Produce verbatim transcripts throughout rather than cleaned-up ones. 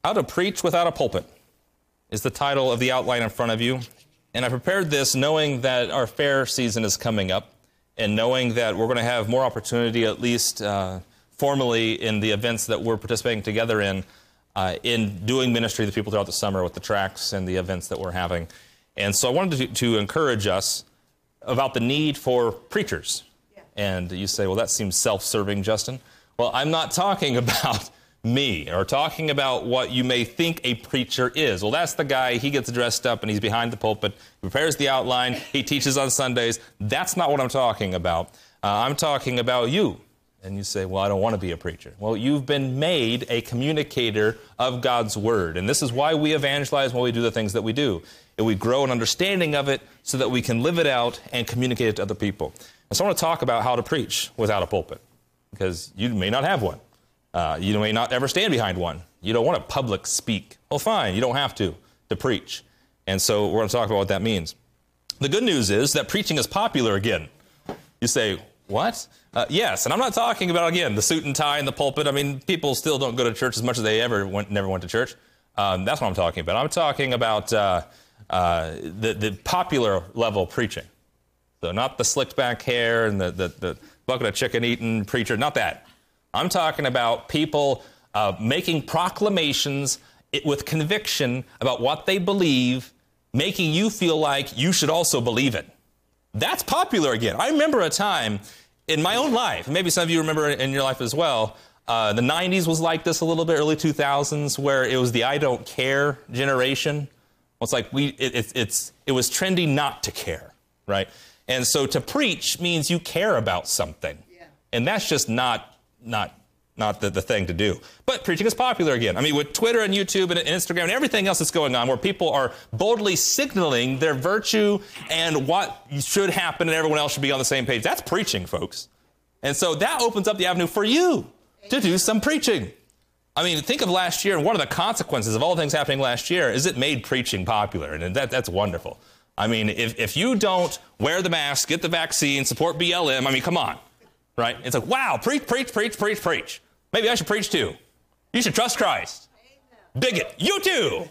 How to Preach Without a Pulpit is the title of the outline in front of you. And I prepared this knowing that our fair season is coming up and knowing that we're going to have more opportunity, at least uh, formally in the events that we're participating together in, uh, in doing ministry to people throughout the summer with the tracks and the events that we're having. And so I wanted to, to encourage us about the need for preachers. Yeah. And you say, well, that seems self-serving, Justin. Well, I'm not talking about me or talking about what you may think a preacher is. Well, that's the guy, he gets dressed up and he's behind the pulpit, he prepares the outline, he teaches on Sundays. That's not what I'm talking about. Uh, I'm talking about you. And you say, well, I don't want to be a preacher. Well, you've been made a communicator of God's Word. And this is why we evangelize, why we do the things that we do. And we grow an understanding of it so that we can live it out and communicate it to other people. And so I want to talk about how to preach without a pulpit, because you may not have one. Uh, you may not ever stand behind one. You don't want to public speak. Well, fine, you don't have to, to preach. And so we're going to talk about what that means. The good news is that preaching is popular again. You say, what? Uh, yes, and I'm not talking about, again, the suit and tie and the pulpit. I mean, people still don't go to church as much as they ever went, never went to church. Um, that's what I'm talking about. I'm talking about uh, uh, the, the popular level preaching. So not the slicked back hair and the, the, the bucket of chicken eating preacher, not that. I'm talking about people uh, making proclamations with conviction about what they believe, making you feel like you should also believe it. That's popular again. I remember a time in my own life, maybe some of you remember in your life as well, uh, the nineties was like this a little bit, early two thousands, where it was the I don't care generation. Well, it's like we, it, it, it's, it was trendy not to care, right? And so to preach means you care about something. Yeah. And that's just not Not not the, the thing to do. But preaching is popular again. I mean, with Twitter and YouTube and Instagram and everything else that's going on, where people are boldly signaling their virtue and what should happen and everyone else should be on the same page. That's preaching, folks. And so that opens up the avenue for you to do some preaching. I mean, think of last year, and one of the consequences of all things happening last year is it made preaching popular, and that, that's wonderful. I mean, if, if you don't wear the mask, get the vaccine, support B L M, I mean, come on. Right? It's like, wow, preach, preach, preach, preach, preach. Maybe I should preach too. You should trust Christ. Amen. Bigot, you too.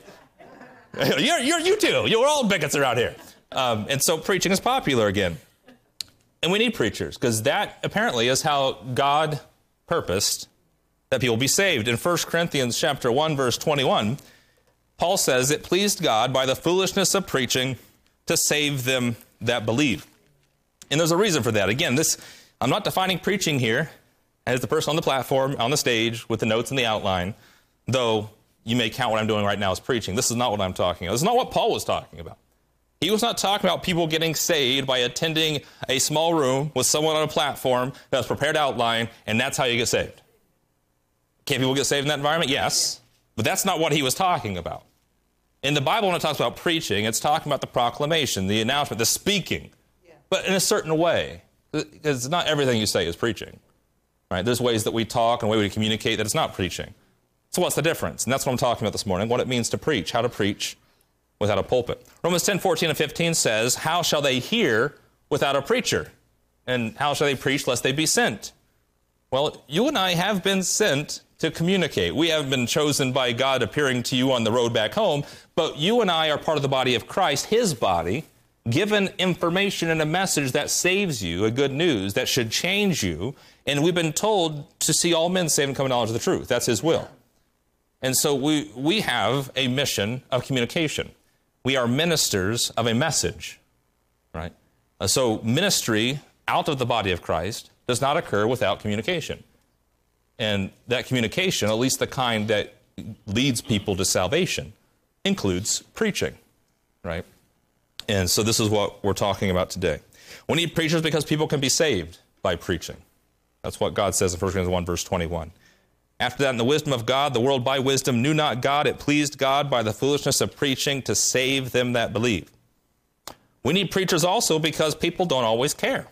you're, you're you too. You're all bigots around here. Um, and so preaching is popular again. And we need preachers, because that apparently is how God purposed that people be saved. In First Corinthians chapter one, verse twenty-one, Paul says, it pleased God by the foolishness of preaching to save them that believe. And there's a reason for that. Again, this... I'm not defining preaching here as the person on the platform, on the stage, with the notes and the outline, though you may count what I'm doing right now as preaching. This is not what I'm talking about. This is not what Paul was talking about. He was not talking about people getting saved by attending a small room with someone on a platform that was prepared outline, and that's how you get saved. Can people get saved in that environment? Yes. But that's not what he was talking about. In the Bible, when it talks about preaching, it's talking about the proclamation, the announcement, the speaking, yeah. But in a certain way. Because not everything you say is preaching, right? There's ways that we talk and a way we communicate that it's not preaching. So what's the difference? And that's what I'm talking about this morning, what it means to preach, how to preach without a pulpit. Romans ten, fourteen, and fifteen says, how shall they hear without a preacher? And how shall they preach lest they be sent? Well, you and I have been sent to communicate. We have been chosen by God appearing to you on the road back home, but you and I are part of the body of Christ, his body, given information and a message that saves you, a good news that should change you. And we've been told to see all men saved and come to knowledge of the truth. That's his will. And so we, we have a mission of communication. We are ministers of a message, right? Uh, so ministry out of the body of Christ does not occur without communication. And that communication, at least the kind that leads people to salvation, includes preaching, right? And so this is what we're talking about today. We need preachers because people can be saved by preaching. That's what God says in First Corinthians one, verse twenty-one. After that, in the wisdom of God, the world by wisdom knew not God. It pleased God by the foolishness of preaching to save them that believe. We need preachers also because people don't always care.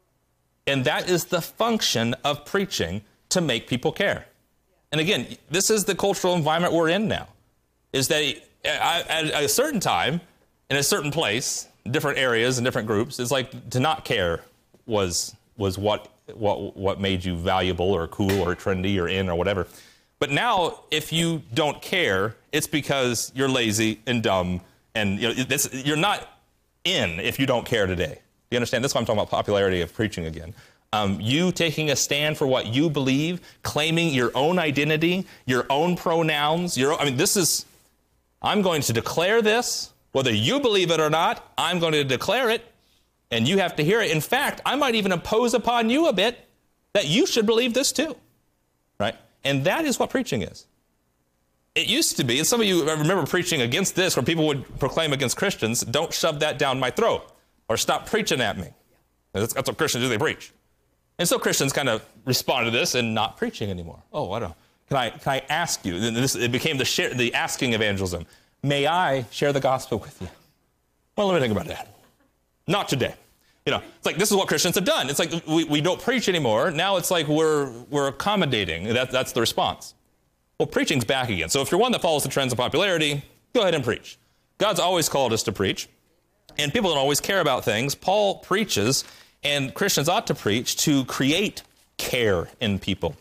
And that is the function of preaching, to make people care. And again, this is the cultural environment we're in now, is that at a certain time, in a certain place, different areas and different groups, it's like to not care was was what what what made you valuable or cool or trendy or in or whatever. But now, if you don't care, it's because you're lazy and dumb, and you know, this, you're not in if you don't care today. You understand? That's why I'm talking about popularity of preaching again. Um, you taking a stand for what you believe, claiming your own identity, your own pronouns. Your, I mean, this is, I'm going to declare this, whether you believe it or not, I'm going to declare it, and you have to hear it. In fact, I might even impose upon you a bit that you should believe this too, right? And that is what preaching is. It used to be, and some of you remember preaching against this, where people would proclaim against Christians, don't shove that down my throat, or stop preaching at me. That's, that's what Christians do, they preach. And so Christians kind of respond to this and not preaching anymore. Oh, I don't. Can I, can I ask you, and this, it became the, share, the asking evangelism, may I share the gospel with you? Well, let me think about that. Not today. You know, it's like, this is what Christians have done. It's like, we, we don't preach anymore. Now it's like we're, we're accommodating. That, that's the response. Well, preaching's back again. So if you're one that follows the trends of popularity, go ahead and preach. God's always called us to preach. And people don't always care about things. Paul preaches, and Christians ought to preach to create care in people.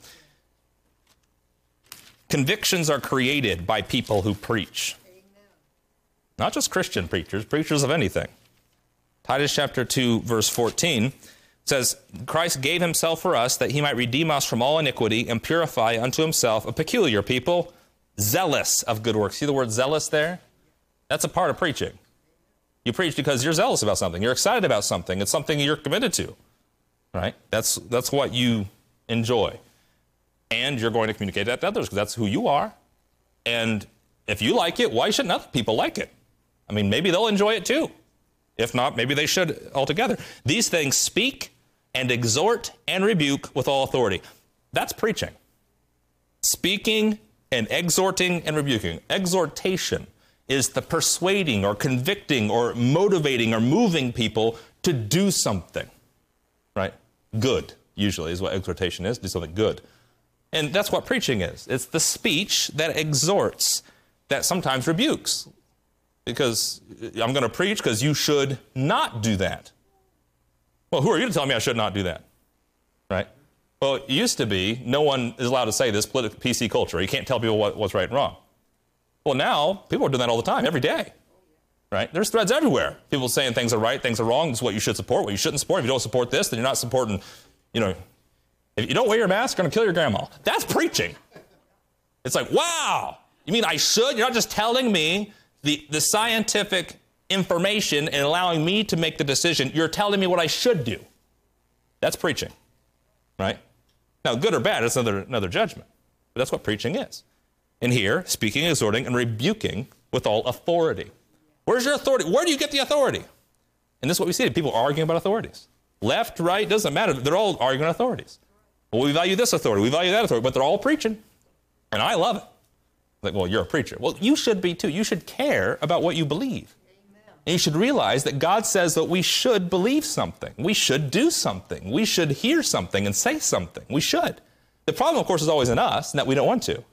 Convictions are created by people who preach. Not just Christian preachers, preachers of anything. Titus chapter two, verse fourteen says, Christ gave himself for us that he might redeem us from all iniquity and purify unto himself a peculiar people, zealous of good works. See the word zealous there? That's a part of preaching. You preach because you're zealous about something. You're excited about something. It's something you're committed to, right? That's, that's what you enjoy. And you're going to communicate that to others because that's who you are. And if you like it, why shouldn't other people like it? I mean, maybe they'll enjoy it too. If not, maybe they should altogether. These things speak and exhort and rebuke with all authority. That's preaching. Speaking and exhorting and rebuking. Exhortation is the persuading or convicting or motivating or moving people to do something, right? Good, usually, is what exhortation is, do something good. And that's what preaching is. It's the speech that exhorts, that sometimes rebukes. Because I'm going to preach because you should not do that. Well, who are you to tell me I should not do that? Right? Well, it used to be no one is allowed to say this, political P C culture. You can't tell people what, what's right and wrong. Well, now people are doing that all the time, every day. Right? There's threads everywhere. People saying things are right, things are wrong. This is what you should support, what you shouldn't support. If you don't support this, then you're not supporting, you know, if you don't wear your mask, you're going to kill your grandma. That's preaching. It's like, wow, you mean I should? You're not just telling me the, the scientific information and allowing me to make the decision. You're telling me what I should do. That's preaching, right? Now, good or bad, it's another, another judgment. But that's what preaching is. And here, speaking, exhorting, and rebuking with all authority. Where's your authority? Where do you get the authority? And this is what we see. People arguing about authorities. Left, right, doesn't matter. They're all arguing authorities. Well, we value this authority. We value that authority. But they're all preaching. And I love it. Like, well, you're a preacher. Well, you should be too. You should care about what you believe. Amen. And you should realize that God says that we should believe something. We should do something. We should hear something and say something. We should. The problem, of course, is always in us, and that we don't want to.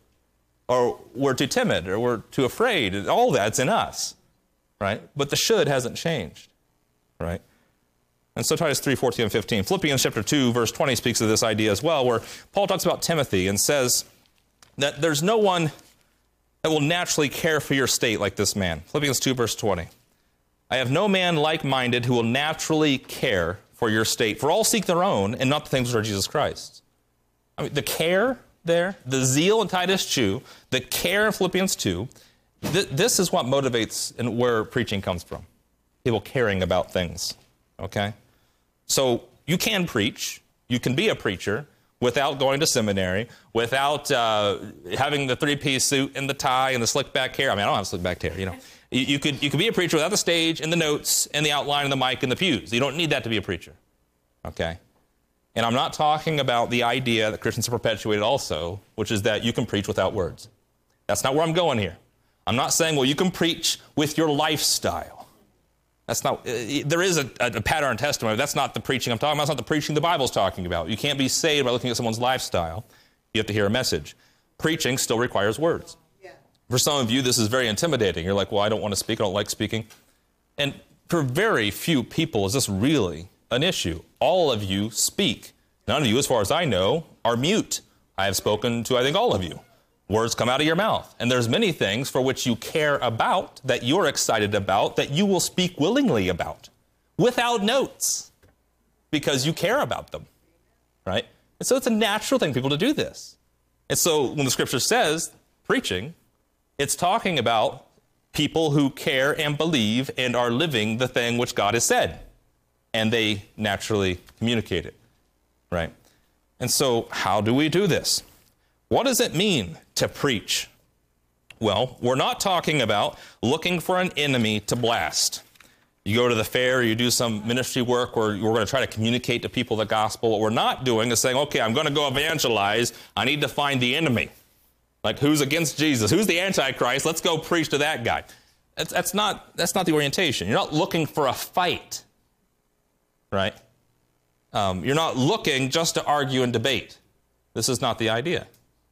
Or we're too timid, or we're too afraid. All that's in us, right? But the should hasn't changed, right? And so Titus three, fourteen and fifteen. Philippians chapter two, verse twenty speaks of this idea as well, where Paul talks about Timothy and says that there's no one that will naturally care for your state like this man. Philippians two, verse twenty. I have no man like-minded who will naturally care for your state. For all seek their own, and not the things which are Jesus Christ. I mean, the care there, the zeal in Titus two, the care in Philippians two, th- this is what motivates and where preaching comes from. People caring about things, okay? So you can preach, you can be a preacher without going to seminary, without uh, having the three-piece suit and the tie and the slick-back hair. I mean, I don't have slick-back hair, you know. You, you could you could be a preacher without the stage and the notes and the outline and the mic and the pews. You don't need that to be a preacher, okay? And I'm not talking about the idea that Christians have perpetuated also, which is that you can preach without words. That's not where I'm going here. I'm not saying, well, you can preach with your lifestyle. That's not, uh, there is a, a pattern testimony. That's not the preaching I'm talking about. That's not the preaching the Bible's talking about. You can't be saved by looking at someone's lifestyle. You have to hear a message. Preaching still requires words. Yeah. For some of you, this is very intimidating. You're like, well, I don't want to speak. I don't like speaking. And for very few people is this really an issue. All of you speak. None of you, as far as I know, are mute. I have spoken to, I think, all of you. Words come out of your mouth. And there's many things for which you care about, that you're excited about, that you will speak willingly about, without notes, because you care about them, right? And so it's a natural thing for people to do this. And so when the scripture says preaching, it's talking about people who care and believe and are living the thing which God has said. And they naturally communicate it, right? And so how do we do this? What does it mean to preach? Well, we're not talking about looking for an enemy to blast. You go to the fair, you do some ministry work where we're going to try to communicate to people the gospel. What we're not doing is saying, okay, I'm going to go evangelize. I need to find the enemy. Like, who's against Jesus? Who's the Antichrist? Let's go preach to that guy. That's, that's not, that's not the orientation. You're not looking for a fight, right? Um, you're not looking just to argue and debate. This is not the idea.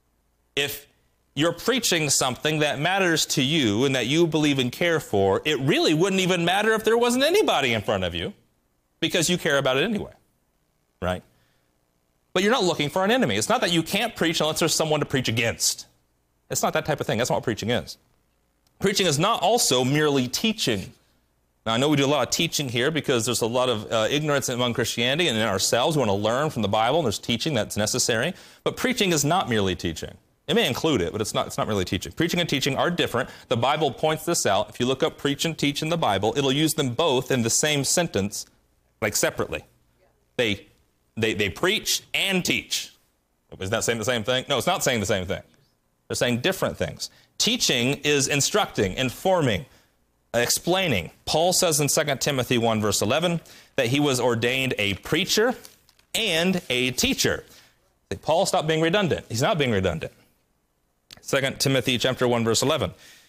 If you're preaching something that matters to you and that you believe and care for, it really wouldn't even matter if there wasn't anybody in front of you, because you care about it anyway, right? But you're not looking for an enemy. It's not that you can't preach unless there's someone to preach against. It's not that type of thing. That's not what preaching is. Preaching is not also merely teaching. Now, I know we do a lot of teaching here because there's a lot of uh, ignorance among Christianity and in ourselves. We want to learn from the Bible, and there's teaching that's necessary. But preaching is not merely teaching. It may include it, but it's not, it's not really teaching. Preaching and teaching are different. The Bible points this out. If you look up preach and teach in the Bible, it'll use them both in the same sentence, like separately. They, they, they preach and teach. Is that saying the same thing? No, it's not saying the same thing. They're saying different things. Teaching is instructing, informing, explaining. Paul says in Second Timothy one, verse eleven, that he was ordained a preacher and a teacher. Paul, stop being redundant. He's not being redundant. Second Timothy chapter one, verse eleven.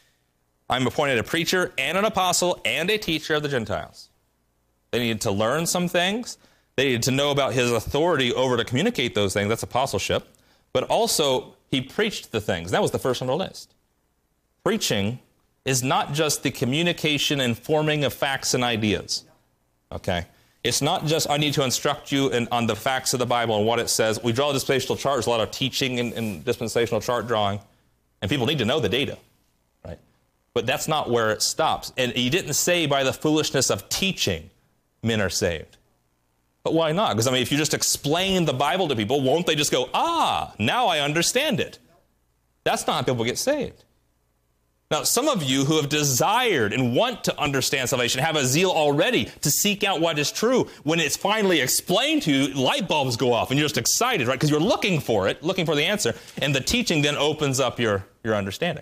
I'm appointed a preacher and an apostle and a teacher of the Gentiles. They needed to learn some things. They needed to know about his authority over to communicate those things. That's apostleship. But also, he preached the things. That was the first on the list. Preaching is not just the communication and forming of facts and ideas. Okay? It's not just, I need to instruct you in, on the facts of the Bible and what it says. We draw a dispensational chart. There's a lot of teaching and, and dispensational chart drawing. And people need to know the data, right? But that's not where it stops. And he didn't say by the foolishness of teaching, men are saved. But why not? Because, I mean, if you just explain the Bible to people, won't they just go, ah, now I understand it? That's not how people get saved. Now, some of you who have desired and want to understand salvation have a zeal already to seek out what is true. When it's finally explained to you, light bulbs go off and you're just excited, right? Because you're looking for it, looking for the answer, and the teaching then opens up your, your understanding.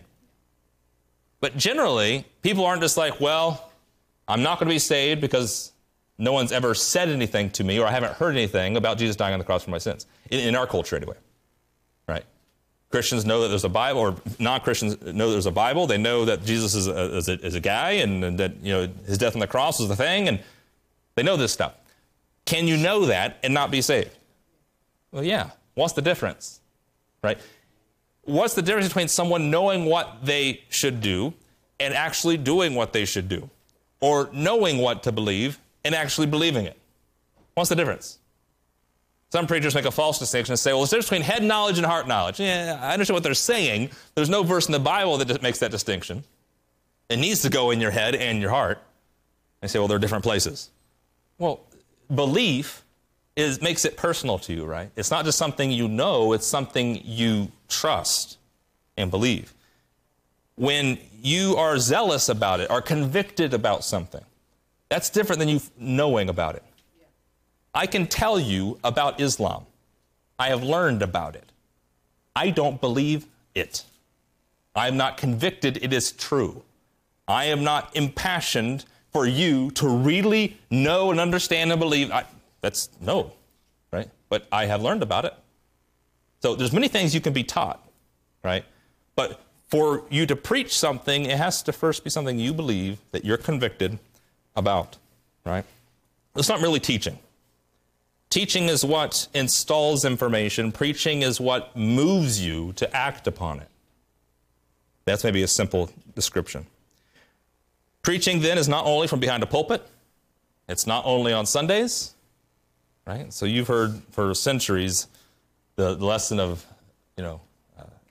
But generally, people aren't just like, well, I'm not going to be saved because no one's ever said anything to me or I haven't heard anything about Jesus dying on the cross for my sins. In, in our culture, anyway, right? Christians know that there's a Bible, or non-Christians know there's a Bible. They know that Jesus is a, is a, is a guy, and, and that, you know, his death on the cross was the thing, and they know this stuff. Can you know that and not be saved? Well, yeah. What's the difference, right? What's the difference between someone knowing what they should do and actually doing what they should do, or knowing what to believe and actually believing it? What's the difference? Some preachers make a false distinction and say, well, there's a difference between head knowledge and heart knowledge. Yeah, I understand what they're saying. There's no verse in the Bible that makes that distinction. It needs to go in your head and your heart. They say, well, they're different places. Well, belief is makes it personal to you, right? It's not just something you know, it's something you trust and believe. When you are zealous about it, are convicted about something, that's different than you knowing about it. I can tell you about Islam. I have learned about it. I don't believe it. I am not convicted it is true. I am not impassioned for you to really know and understand and believe. I, that's no, right? But I have learned about it. So there's many things you can be taught, right? But for you to preach something, it has to first be something you believe that you're convicted about, right? It's not really teaching. Teaching is what installs information. Preaching is what moves you to act upon it. That's maybe a simple description. Preaching, then, is not only from behind a pulpit. It's not only on Sundays, right? So you've heard for centuries the, the lesson of, you know, uh,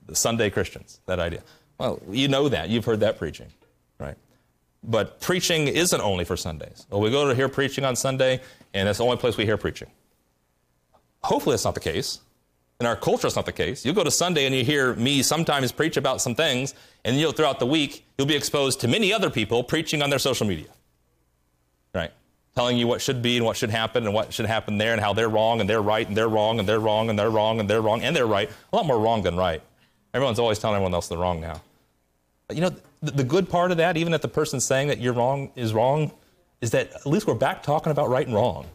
the Sunday Christians, that idea. Well, you know that. You've heard that preaching, right? But preaching isn't only for Sundays. Well, we go to hear preaching on Sunday, and that's the only place we hear preaching. Hopefully that's not the case. In our culture, it's not the case. You go to Sunday and you hear me sometimes preach about some things, and you'll, throughout the week, you'll be exposed to many other people preaching on their social media, right? Telling you what should be and what should happen and what should happen there and how they're wrong and they're right and they're wrong and they're wrong and they're wrong and they're wrong and they're right. A lot more wrong than right. Everyone's always telling everyone else they're wrong now. But you know, the, the good part of that, even if the person saying that you're wrong is wrong, is that at least we're back talking about right and wrong.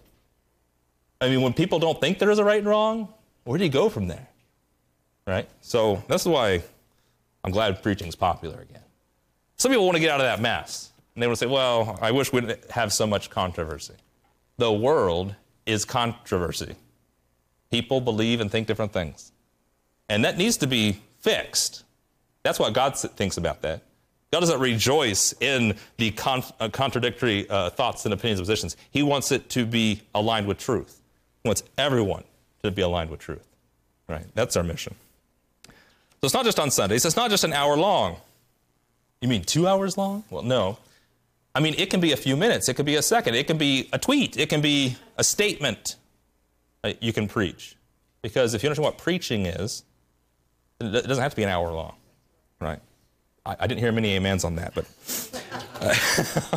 I mean, when people don't think there is a right and wrong, where do you go from there? Right? So that's why I'm glad preaching is popular again. Some people want to get out of that mess. And they want to say, well, I wish we didn't have so much controversy. The world is controversy. People believe and think different things. And that needs to be fixed. That's what God thinks about that. God doesn't rejoice in the con- uh, contradictory uh, thoughts and opinions and positions. He wants it to be aligned with truth. He wants everyone to be aligned with truth. Right? That's our mission. So it's not just on Sundays. It's not just an hour long. You mean two hours long? Well, no. I mean, it can be a few minutes. It could be a second. It can be a tweet. It can be a statement. Right? You can preach. Because if you understand what preaching is, it doesn't have to be an hour long. Right? I, I didn't hear many amens on that, but uh,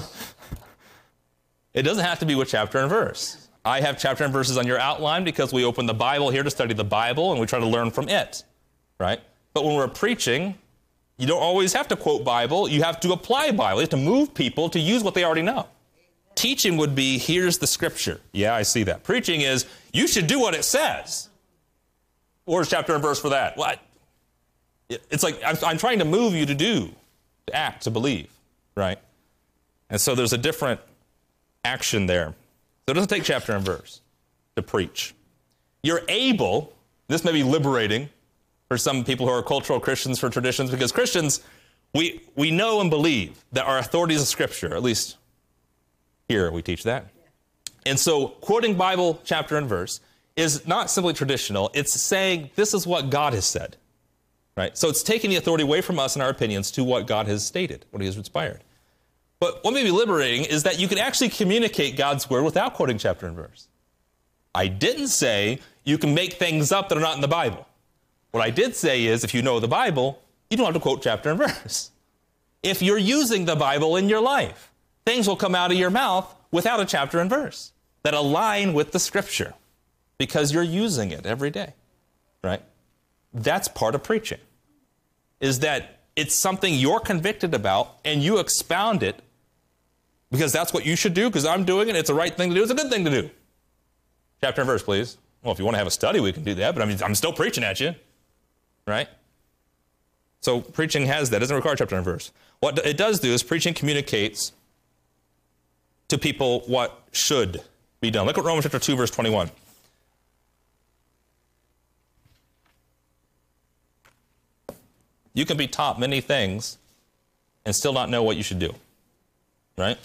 it doesn't have to be with chapter and verse. I have chapter and verses on your outline because we open the Bible here to study the Bible and we try to learn from it. Right? But when we're preaching, you don't always have to quote Bible. You have to apply Bible. You have to move people to use what they already know. Teaching would be, here's the scripture. Yeah, I see that. Preaching is, you should do what it says. Where's chapter and verse for that? What? It's like, I'm, I'm trying to move you to do, to act, to believe, right? And so there's a different action there. So it doesn't take chapter and verse to preach. You're able, this may be liberating for some people who are cultural Christians for traditions, because Christians, we we know and believe that our authority is Scripture, at least here we teach that. And so quoting Bible chapter and verse is not simply traditional, it's saying this is what God has said, right? So it's taking the authority away from us and our opinions to what God has stated, what he has inspired. But what may be liberating is that you can actually communicate God's word without quoting chapter and verse. I didn't say you can make things up that are not in the Bible. What I did say is, if you know the Bible, you don't have to quote chapter and verse. If you're using the Bible in your life, things will come out of your mouth without a chapter and verse that align with the Scripture because you're using it every day, right? That's part of preaching, is that it's something you're convicted about and you expound it because that's what you should do because I'm doing it. It's the right thing to do. It's a good thing to do. Chapter and verse, please. Well, if you want to have a study, we can do that, but I mean, I'm still preaching at you. Right? So preaching has that. It doesn't require chapter and verse. What it does do is preaching communicates to people what should be done. Look at Romans chapter two, verse twenty-one. You can be taught many things and still not know what you should do. Right?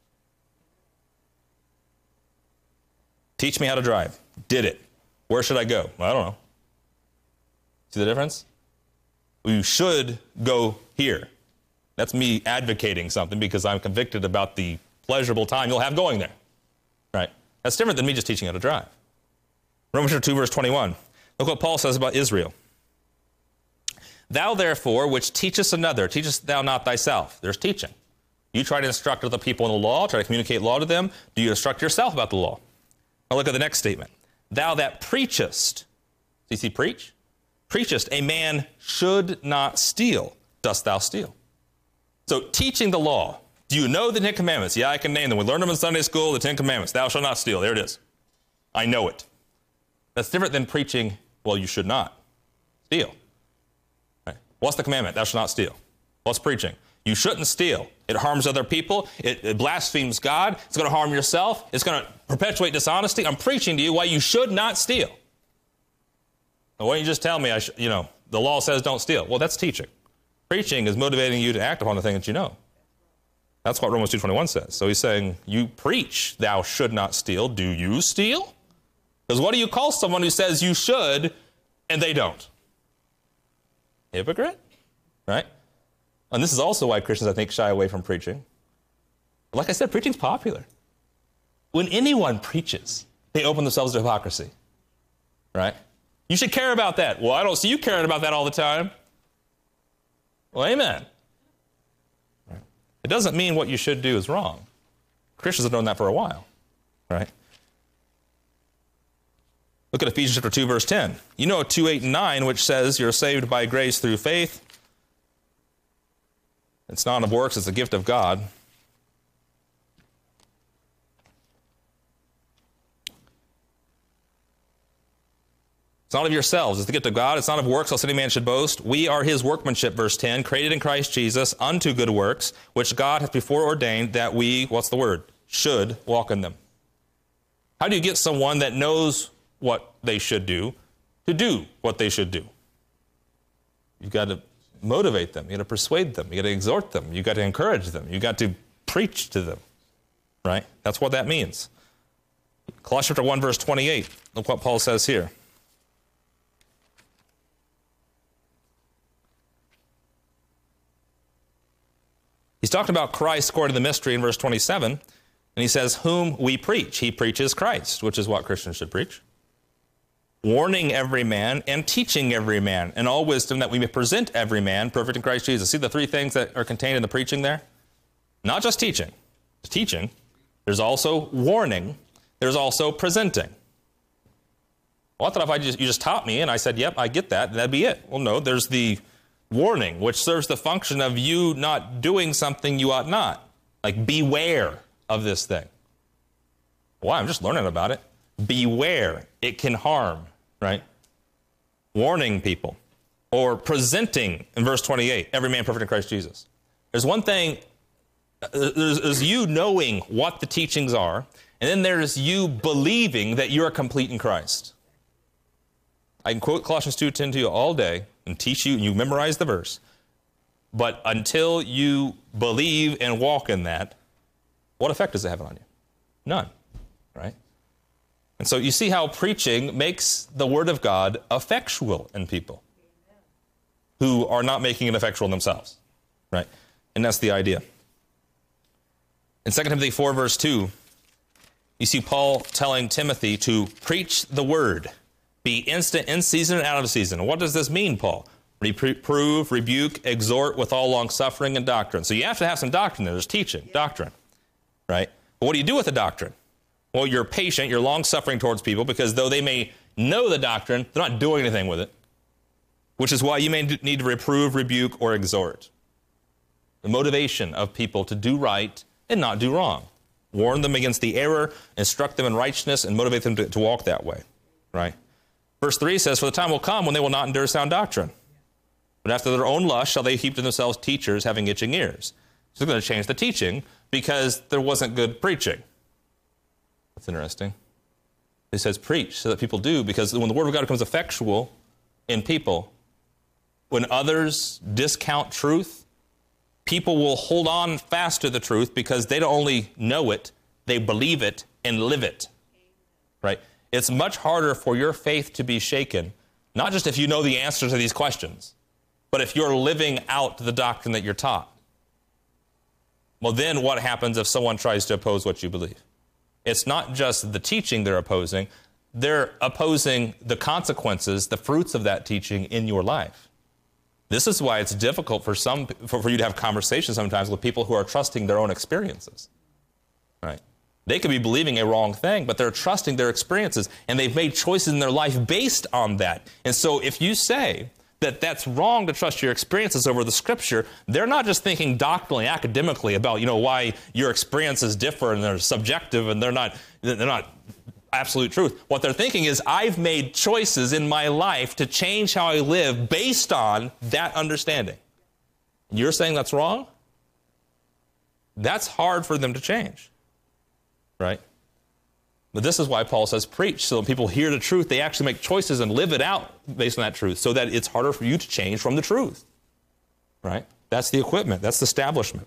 Teach me how to drive. Did it. Where should I go? I don't know. See the difference? You should go here. That's me advocating something because I'm convicted about the pleasurable time you'll have going there. Right? That's different than me just teaching how to drive. Romans two, verse twenty-one. Look what Paul says about Israel. Thou therefore, which teachest another, teachest thou not thyself? There's teaching. You try to instruct other people in the law, try to communicate law to them. Do you instruct yourself about the law? Now look at the next statement. Thou that preachest. Do you see preach? Preachest, a man should not steal. Dost thou steal? So teaching the law. Do you know the Ten Commandments? Yeah, I can name them. We learned them in Sunday school, the Ten Commandments. Thou shalt not steal. There it is. I know it. That's different than preaching, well, you should not steal. Right. What's the commandment? Thou shalt not steal. What's preaching? You shouldn't steal. It harms other people. It, it blasphemes God. It's going to harm yourself. It's going to perpetuate dishonesty. I'm preaching to you why you should not steal. Why don't you just tell me, I sh- you know, the law says don't steal? Well, that's teaching. Preaching is motivating you to act upon the thing that you know. That's what Romans two twenty-one says. So he's saying, you preach, thou should not steal. Do you steal? Because what do you call someone who says you should and they don't? Hypocrite, right? And this is also why Christians, I think, shy away from preaching. Like I said, preaching's popular. When anyone preaches, they open themselves to hypocrisy, right? You should care about that. Well, I don't see you caring about that all the time. Well, amen. Right. It doesn't mean what you should do is wrong. Christians have known that for a while, right? Look at Ephesians chapter two, verse ten. You know two, eight, and nine, which says you're saved by grace through faith. It's not of works, it's a gift of God. It's not of yourselves, it's the gift of God. It's not of works, else any man should boast. We are his workmanship, verse ten, created in Christ Jesus unto good works, which God hath before ordained that we, what's the word? Should walk in them. How do you get someone that knows what they should do to do what they should do? You've got to motivate them. You've got to persuade them. You've got to exhort them. You've got to encourage them. You've got to preach to them, right? That's what that means. Colossians chapter one, verse twenty-eight. Look what Paul says here. He's talking about Christ according to the mystery in verse twenty-seven, and he says, whom we preach. He preaches Christ, which is what Christians should preach. Warning every man and teaching every man in all wisdom, that we may present every man perfect in Christ Jesus. See the three things that are contained in the preaching there? Not just teaching. Teaching. There's also warning. There's also presenting. Well, I thought if I just, you just taught me and I said, yep, I get that, that'd be it. Well, no, there's the warning, which serves the function of you not doing something you ought not. Like, beware of this thing. Well, I'm just learning about it. Beware, it can harm, right? Warning people. Or presenting, in verse twenty-eight, every man perfect in Christ Jesus. There's one thing, there's, there's you knowing what the teachings are, and then there's you believing that you're complete in Christ. I can quote Colossians two ten to you all day and teach you, and you memorize the verse. But until you believe and walk in that, what effect does it have on you? None, right? And so you see how preaching makes the Word of God effectual in people who are not making it effectual themselves, right? And that's the idea. In Second Timothy four, verse two, you see Paul telling Timothy to preach the Word. Be instant in season and out of season. What does this mean, Paul? Reprove, rebuke, exhort with all long-suffering and doctrine. So you have to have some doctrine there. There's teaching, doctrine, right? But what do you do with the doctrine? Well, you're patient, you're long-suffering towards people, because though they may know the doctrine, they're not doing anything with it, which is why you may need to reprove, rebuke, or exhort. The motivation of people to do right and not do wrong. Warn them against the error, instruct them in righteousness, and motivate them to, to walk that way, right? Verse three says, for the time will come when they will not endure sound doctrine, but after their own lust shall they heap to themselves teachers having itching ears. So they're going to change the teaching because there wasn't good preaching. That's interesting. He says preach so that people do, because when the Word of God becomes effectual in people, when others discount truth, people will hold on fast to the truth because they don't only know it, they believe it and live it, right? It's much harder for your faith to be shaken, not just if you know the answers to these questions, but if you're living out the doctrine that you're taught. Well, then what happens if someone tries to oppose what you believe? It's not just the teaching they're opposing, they're opposing the consequences, the fruits of that teaching in your life. This is why it's difficult for some for, for you to have conversations sometimes with people who are trusting their own experiences, right? They could be believing a wrong thing, but they're trusting their experiences, and they've made choices in their life based on that. And so if you say that that's wrong to trust your experiences over the Scripture, they're not just thinking doctrinally, academically about, you know, why your experiences differ and they're subjective and they're not, they're not absolute truth. What they're thinking is, I've made choices in my life to change how I live based on that understanding. You're saying that's wrong? That's hard for them to change. Right? But this is why Paul says preach, so when people hear the truth, they actually make choices and live it out based on that truth, so that it's harder for you to change from the truth. Right? That's the equipment. That's the establishment.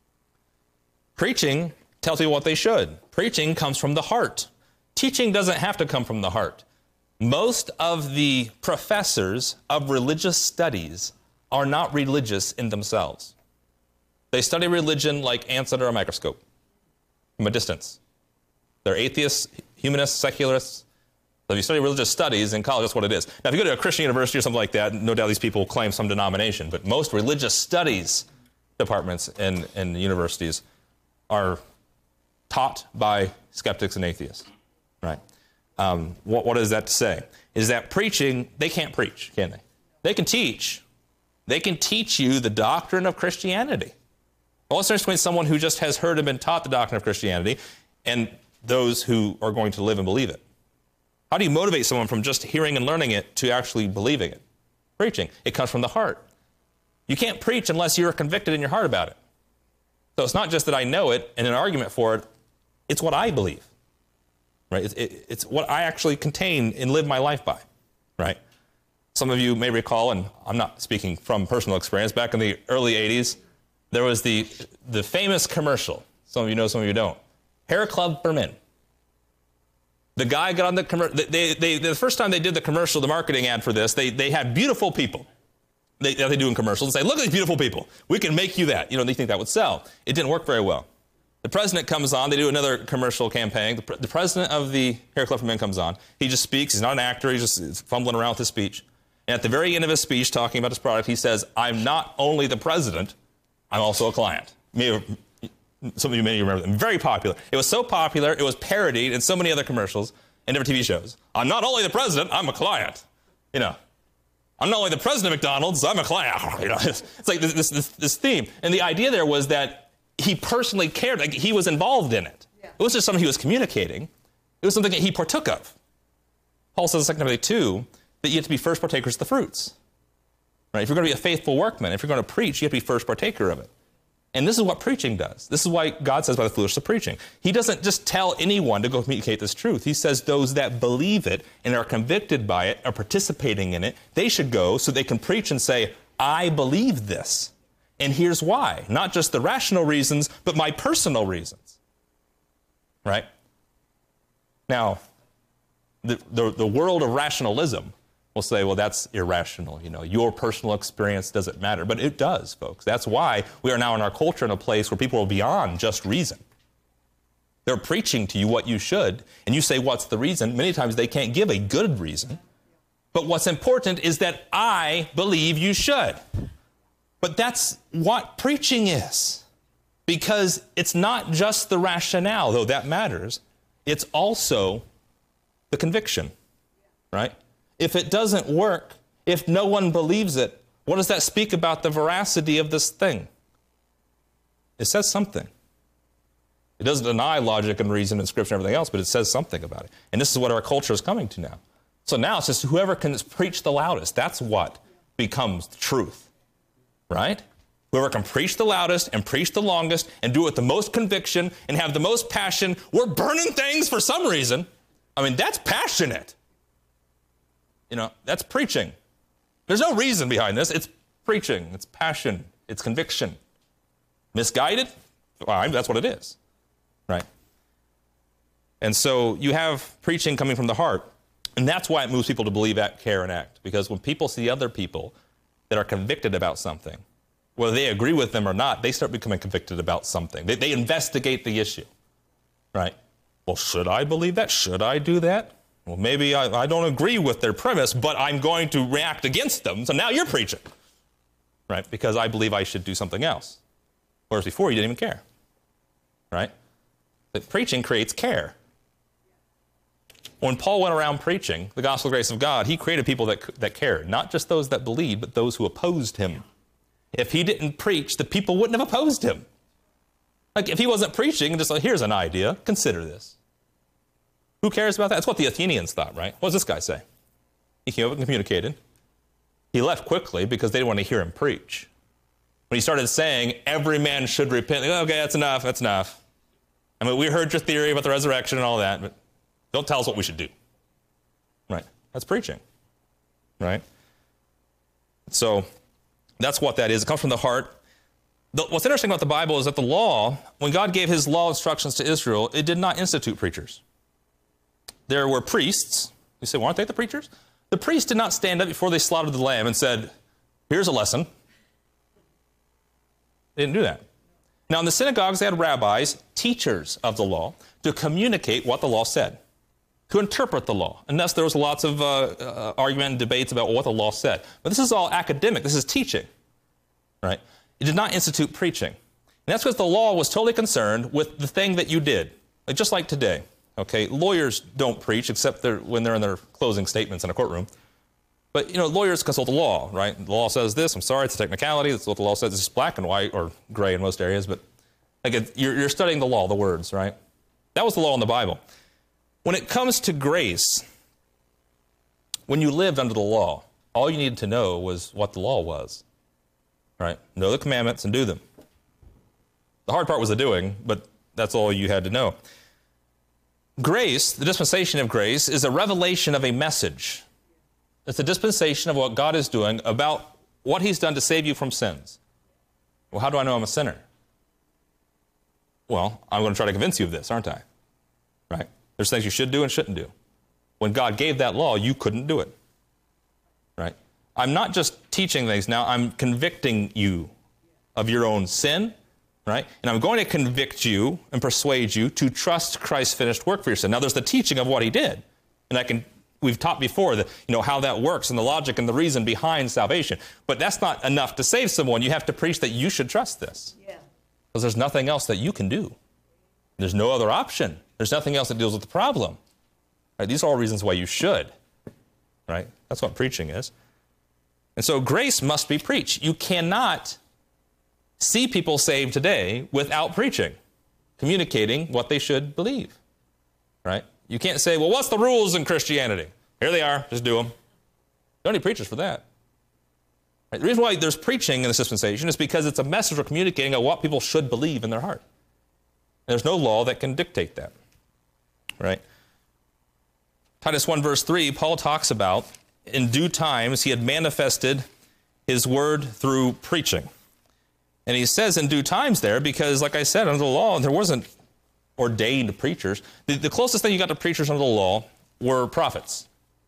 Preaching tells people what they should. Preaching comes from the heart. Teaching doesn't have to come from the heart. Most of the professors of religious studies are not religious in themselves. They study religion like ants under a microscope, from a distance. They're atheists, humanists, secularists. So if you study religious studies in college, that's what it is. Now, if you go to a Christian university or something like that, no doubt these people claim some denomination, but most religious studies departments in, in universities are taught by skeptics and atheists, right? Um, what, what is that to say? Is that preaching, they can't preach, can they? They can teach. They can teach you the doctrine of Christianity. Well, what's the difference between someone who just has heard and been taught the doctrine of Christianity and those who are going to live and believe it? How do you motivate someone from just hearing and learning it to actually believing it? Preaching. It comes from the heart. You can't preach unless you're convicted in your heart about it. So it's not just that I know it and an argument for it. It's what I believe, right? It's, it, it's what I actually contain and live my life by, right? Some of you may recall, and I'm not speaking from personal experience, back in the early eighties, there was the, the famous commercial. Some of you know, some of you don't. Hair Club for Men. The guy got on the commercial. They, they, the first time they did the commercial, the marketing ad for this, they, they had beautiful people. They, they do in commercials and say, look at these beautiful people. We can make you that. You know, they think that would sell. It didn't work very well. The president comes on. They do another commercial campaign. The, the president of the Hair Club for Men comes on. He just speaks. He's not an actor. He's just fumbling around with his speech. And at the very end of his speech, talking about his product, he says, I'm not only the president, I'm also a client. Some of you may remember them. Very popular. It was so popular, it was parodied in so many other commercials and different T V shows. I'm not only the president, I'm a client. You know, I'm not only the president of McDonald's, I'm a client. You know, it's like this, this, this, this theme. And the idea there was that he personally cared, like he was involved in it. Yeah. It wasn't just something he was communicating. It was something that he partook of. Paul says in Second Timothy two that you have to be first partakers of the fruits. Right? If you're going to be a faithful workman, if you're going to preach, you have to be first partaker of it. And this is what preaching does. This is why God says by the foolishness of preaching. He doesn't just tell anyone to go communicate this truth. He says those that believe it and are convicted by it, are participating in it, they should go so they can preach and say, I believe this. And here's why. Not just the rational reasons, but my personal reasons. Right? Now, the, the, the world of rationalism will say, well, that's irrational. You know, your personal experience doesn't matter. But it does, folks. That's why we are now in our culture in a place where people are beyond just reason. They're preaching to you what you should, and you say, what's the reason? Many times they can't give a good reason. But what's important is that I believe you should. But that's what preaching is. Because it's not just the rationale, though that matters. It's also the conviction, right? If it doesn't work, if no one believes it, what does that speak about the veracity of this thing? It says something. It doesn't deny logic and reason and Scripture and everything else, but it says something about it. And this is what our culture is coming to now. So now it's just whoever can preach the loudest. That's what becomes truth, right? Whoever can preach the loudest and preach the longest and do it with the most conviction and have the most passion. We're burning things for some reason. I mean, that's passionate. You know, that's preaching. There's no reason behind this. It's preaching. It's passion. It's conviction. Misguided? Fine, that's what it is. Right? And so you have preaching coming from the heart. And that's why it moves people to believe, act, care, and act. Because when people see other people that are convicted about something, whether they agree with them or not, they start becoming convicted about something. They, they investigate the issue. Right? Well, should I believe that? Should I do that? Well, maybe I, I don't agree with their premise, but I'm going to react against them. So now you're preaching, right? Because I believe I should do something else. Whereas before, you didn't even care, right? But preaching creates care. When Paul went around preaching the gospel of grace of God, he created people that, that cared, not just those that believed, but those who opposed him. If he didn't preach, the people wouldn't have opposed him. Like if he wasn't preaching, just like, here's an idea, consider this. Who cares about that? That's what the Athenians thought, right? What does this guy say? He came up and communicated. He left quickly because they didn't want to hear him preach. When he started saying, every man should repent, they go, okay, that's enough, that's enough. I mean, we heard your theory about the resurrection and all that, but don't tell us what we should do. Right? That's preaching. Right? So that's what that is. It comes from the heart. The, what's interesting about the Bible is that the law, when God gave his law instructions to Israel, it did not institute preachers. There were priests. You say, well, aren't they the preachers? The priests did not stand up before they slaughtered the lamb and said, here's a lesson. They didn't do that. Now, in the synagogues, they had rabbis, teachers of the law, to communicate what the law said, to interpret the law. And thus, there was lots of uh, uh, argument and debates about what the law said. But this is all academic. This is teaching, right? It did not institute preaching. And that's because the law was totally concerned with the thing that you did, like just like today. Okay, lawyers don't preach except they're, when they're in their closing statements in a courtroom. But, you know, lawyers consult the law, right? The law says this. I'm sorry, it's a technicality. That's what the law says. It's black and white or gray in most areas. But again, you're, you're studying the law, the words, right? That was the law in the Bible. When it comes to grace, when you lived under the law, all you needed to know was what the law was, right? Know the commandments and do them. The hard part was the doing, but that's all you had to know. Grace, the dispensation of grace, is a revelation of a message. It's a dispensation of what God is doing about what he's done to save you from sins. Well, how do I know I'm a sinner? Well, I'm going to try to convince you of this, aren't I? Right? There's things you should do and shouldn't do. When God gave that law, you couldn't do it. Right? I'm not just teaching things now, I'm convicting you of your own sin. Right? And I'm going to convict you and persuade you to trust Christ's finished work for your sin. Now, there's the teaching of what he did. And I can, we've taught before that, you know, how that works and the logic and the reason behind salvation. But that's not enough to save someone. You have to preach that you should trust this. Yeah. Because there's nothing else that you can do. There's no other option. There's nothing else that deals with the problem. Right? These are all reasons why you should. Right? That's what preaching is. And so grace must be preached. You cannot see people saved today without preaching, communicating what they should believe, right? You can't say, well, what's the rules in Christianity? Here they are, just do them. You don't need preachers for that. Right? The reason why there's preaching in this dispensation is because it's a message we're communicating of what people should believe in their heart. And there's no law that can dictate that, right? Titus one verse three, Paul talks about, in due times he had manifested his word through preaching. And he says in due times there because, like I said, under the law, there wasn't ordained preachers. The, the closest thing you got to preachers under the law were prophets.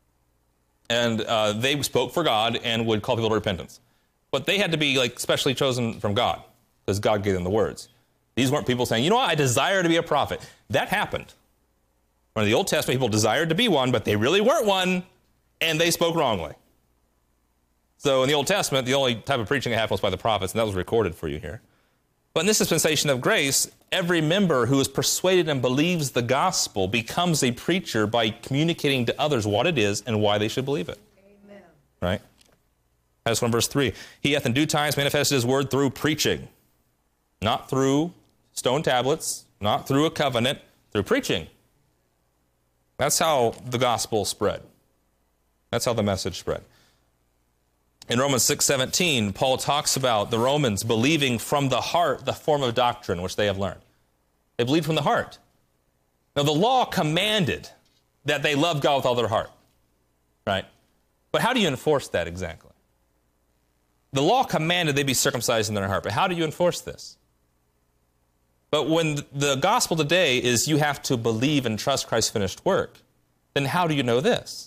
And uh, they spoke for God and would call people to repentance. But they had to be like specially chosen from God because God gave them the words. These weren't people saying, you know what, I desire to be a prophet. That happened. Under the Old Testament, people desired to be one, but they really weren't one, and they spoke wrongly. So in the Old Testament, the only type of preaching that happened was by the prophets, and that was recorded for you here. But in this dispensation of grace, every member who is persuaded and believes the gospel becomes a preacher by communicating to others what it is and why they should believe it. Amen. Right? Titus one verse three. He hath in due times manifested his word through preaching. Not through stone tablets, not through a covenant, through preaching. That's how the gospel spread. That's how the message spread. In Romans six seventeen, Paul talks about the Romans believing from the heart the form of doctrine which they have learned. They believed from the heart. Now, the law commanded that they love God with all their heart, right? But how do you enforce that exactly? The law commanded they be circumcised in their heart, but how do you enforce this? But when the gospel today is you have to believe and trust Christ's finished work, then how do you know this?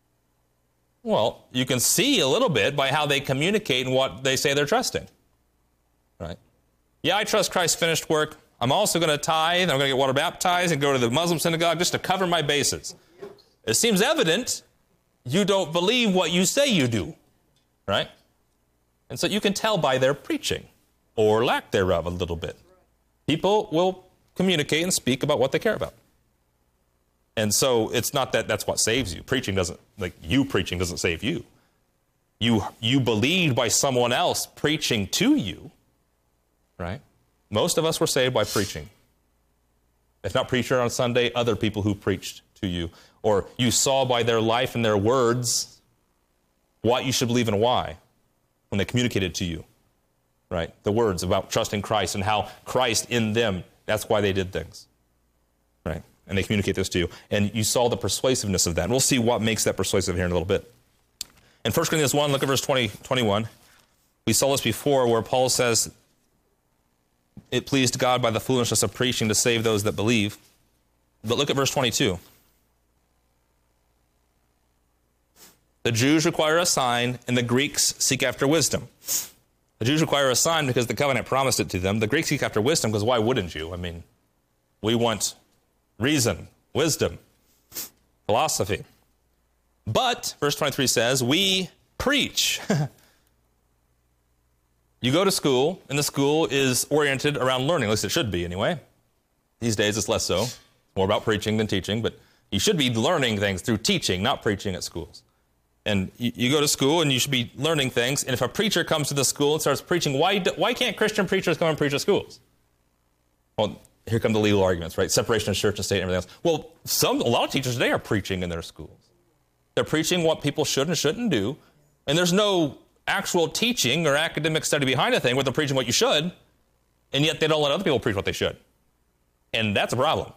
Well, you can see a little bit by how they communicate and what they say they're trusting, right? Yeah, I trust Christ's finished work. I'm also going to tithe. I'm going to get water baptized and go to the Muslim synagogue just to cover my bases. It seems evident you don't believe what you say you do, right? And so you can tell by their preaching or lack thereof a little bit. People will communicate and speak about what they care about. And so it's not that that's what saves you. Preaching doesn't, like you preaching doesn't save you. You, you believed by someone else preaching to you, right? Most of us were saved by preaching. If not preacher on Sunday, other people who preached to you. Or you saw by their life and their words what you should believe and why when they communicated to you, right? The words about trusting Christ and how Christ in them, that's why they did things, right? And they communicate this to you. And you saw the persuasiveness of that. And we'll see what makes that persuasive here in a little bit. In First Corinthians one, look at verse twenty, twenty-one. We saw this before where Paul says, it pleased God by the foolishness of preaching to save those that believe. But look at verse twenty-two. The Jews require a sign, and the Greeks seek after wisdom. The Jews require a sign because the covenant promised it to them. The Greeks seek after wisdom because why wouldn't you? I mean, we want reason, wisdom, philosophy. But, verse twenty-three says, we preach. You go to school, and the school is oriented around learning. At least it should be, anyway. These days, it's less so. It's more about preaching than teaching, but you should be learning things through teaching, not preaching at schools. And you, you go to school, and you should be learning things, and if a preacher comes to the school and starts preaching, why, do, why can't Christian preachers come and preach at schools? Well, here come the legal arguments, right? Separation of church and state and everything else. Well, some, a lot of teachers today are preaching in their schools. They're preaching what people should and shouldn't do, and there's no actual teaching or academic study behind a thing where they're preaching what you should, and yet they don't let other people preach what they should. And that's a problem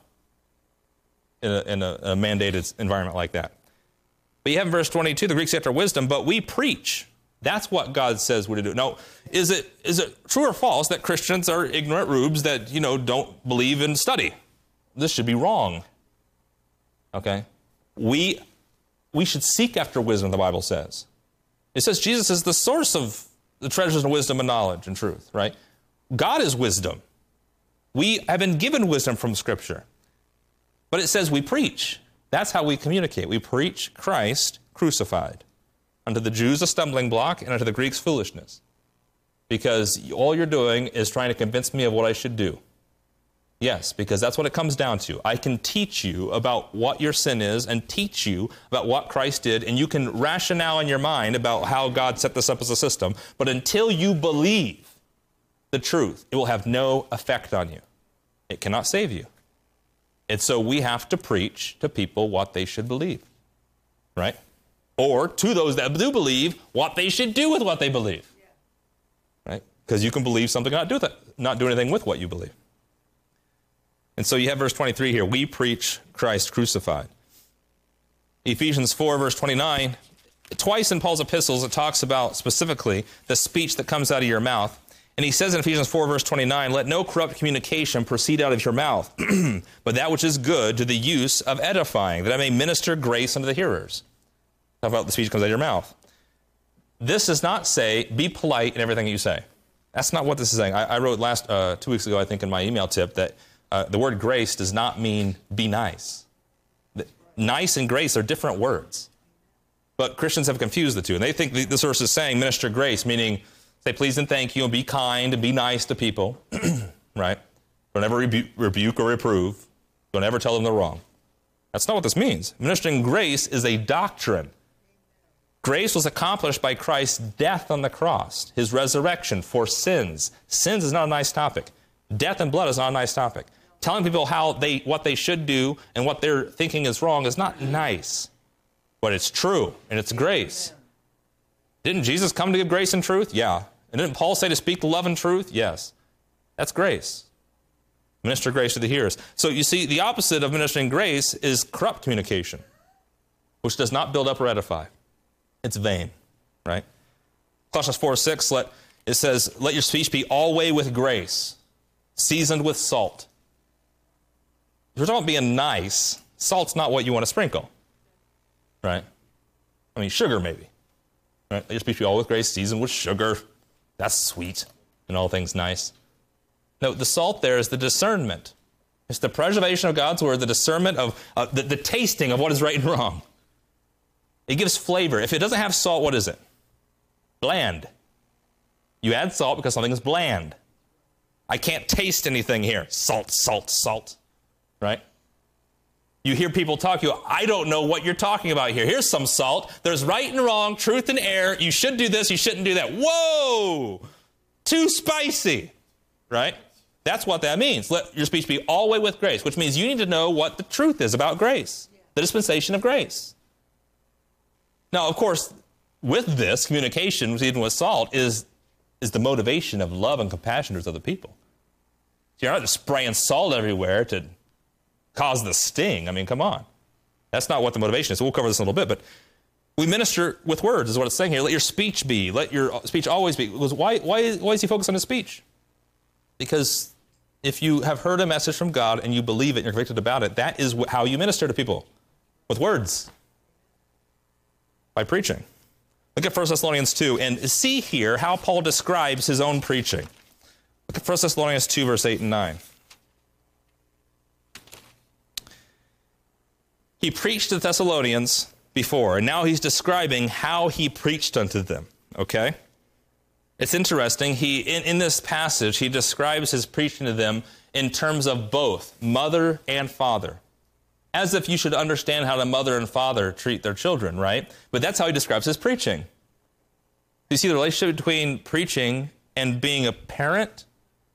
in a, in a, a mandated environment like that. But you have in verse twenty-two, the Greeks seek after wisdom, but we preach. That's what God says we're to do. Now, is it is it true or false that Christians are ignorant rubes that, you know, don't believe in study? This should be wrong. Okay? We, we should seek after wisdom, the Bible says. It says Jesus is the source of the treasures of wisdom and knowledge and truth, right? God is wisdom. We have been given wisdom from Scripture. But it says we preach. That's how we communicate. We preach Christ crucified. Unto the Jews a stumbling block, and unto the Greeks foolishness. Because all you're doing is trying to convince me of what I should do. Yes, because that's what it comes down to. I can teach you about what your sin is and teach you about what Christ did, and you can rationale in your mind about how God set this up as a system, but until you believe the truth, it will have no effect on you. It cannot save you. And so we have to preach to people what they should believe, right? Or to those that do believe, what they should do with what they believe, right? Because you can believe something and not do that, not do anything with what you believe. And so you have verse twenty-three here. We preach Christ crucified. Ephesians four, verse twenty-nine. Twice in Paul's epistles, it talks about specifically the speech that comes out of your mouth. And he says in Ephesians four, verse twenty-nine, let no corrupt communication proceed out of your mouth, but that which is good to the use of edifying, that I may minister grace unto the hearers. Talk about the speech comes out of your mouth. This does not say, be polite in everything you say. That's not what this is saying. I, I wrote last uh, two weeks ago, I think, in my email tip that Uh, the word grace does not mean be nice. The, nice and grace are different words. But Christians have confused the two. And they think the, this verse is saying minister grace, meaning say please and thank you and be kind and be nice to people. Right? Don't ever rebu- rebuke or reprove. Don't ever tell them they're wrong. That's not what this means. Ministering grace is a doctrine. Grace was accomplished by Christ's death on the cross, his resurrection for sins. Sins is not a nice topic. Death and blood is not a nice topic. Telling people how they, what they should do and what they're thinking is wrong is not nice. But it's true, and it's grace. Didn't Jesus come to give grace and truth? Yeah. And didn't Paul say to speak the love and truth? Yes. That's grace. Minister grace to the hearers. So you see, the opposite of ministering grace is corrupt communication, which does not build up or edify. It's vain, right? Colossians four six, let, it says, let your speech be always with grace, seasoned with salt. If you're talking about being nice, salt's not what you want to sprinkle, right? I mean, sugar maybe, right? Let your speech be all with grace, seasoned with sugar. That's sweet and all things nice. No, the salt there is the discernment. It's the preservation of God's word, the discernment of uh, the, the tasting of what is right and wrong. It gives flavor. If it doesn't have salt, what is it? Bland. You add salt because something is bland. I can't taste anything here. Salt, salt, salt. Right? You hear people talk, you go, I don't know what you're talking about here. Here's some salt. There's right and wrong, truth and error. You should do this, you shouldn't do that. Whoa! Too spicy. Right? That's what that means. Let your speech be always with grace, which means you need to know what the truth is about grace, the dispensation of grace. Now, of course, with this, communication, even with salt, is, is the motivation of love and compassion towards other people. You're not just spraying salt everywhere to cause the sting. I mean, come on. That's not what the motivation is. So we'll cover this in a little bit, but we minister with words is what it's saying here. Let your speech be. Let your speech always be. Why, why, why is he focused on his speech? Because if you have heard a message from God and you believe it and you're convicted about it, that is how you minister to people, with words, by preaching. Look at First Thessalonians two and see here how Paul describes his own preaching. Look at First Thessalonians two, verse eight and nine. He preached to the Thessalonians before, and now he's describing how he preached unto them, okay? It's interesting. He in, in this passage, he describes his preaching to them in terms of both mother and father, as if you should understand how the mother and father treat their children, right? But that's how he describes his preaching. You see the relationship between preaching and being a parent?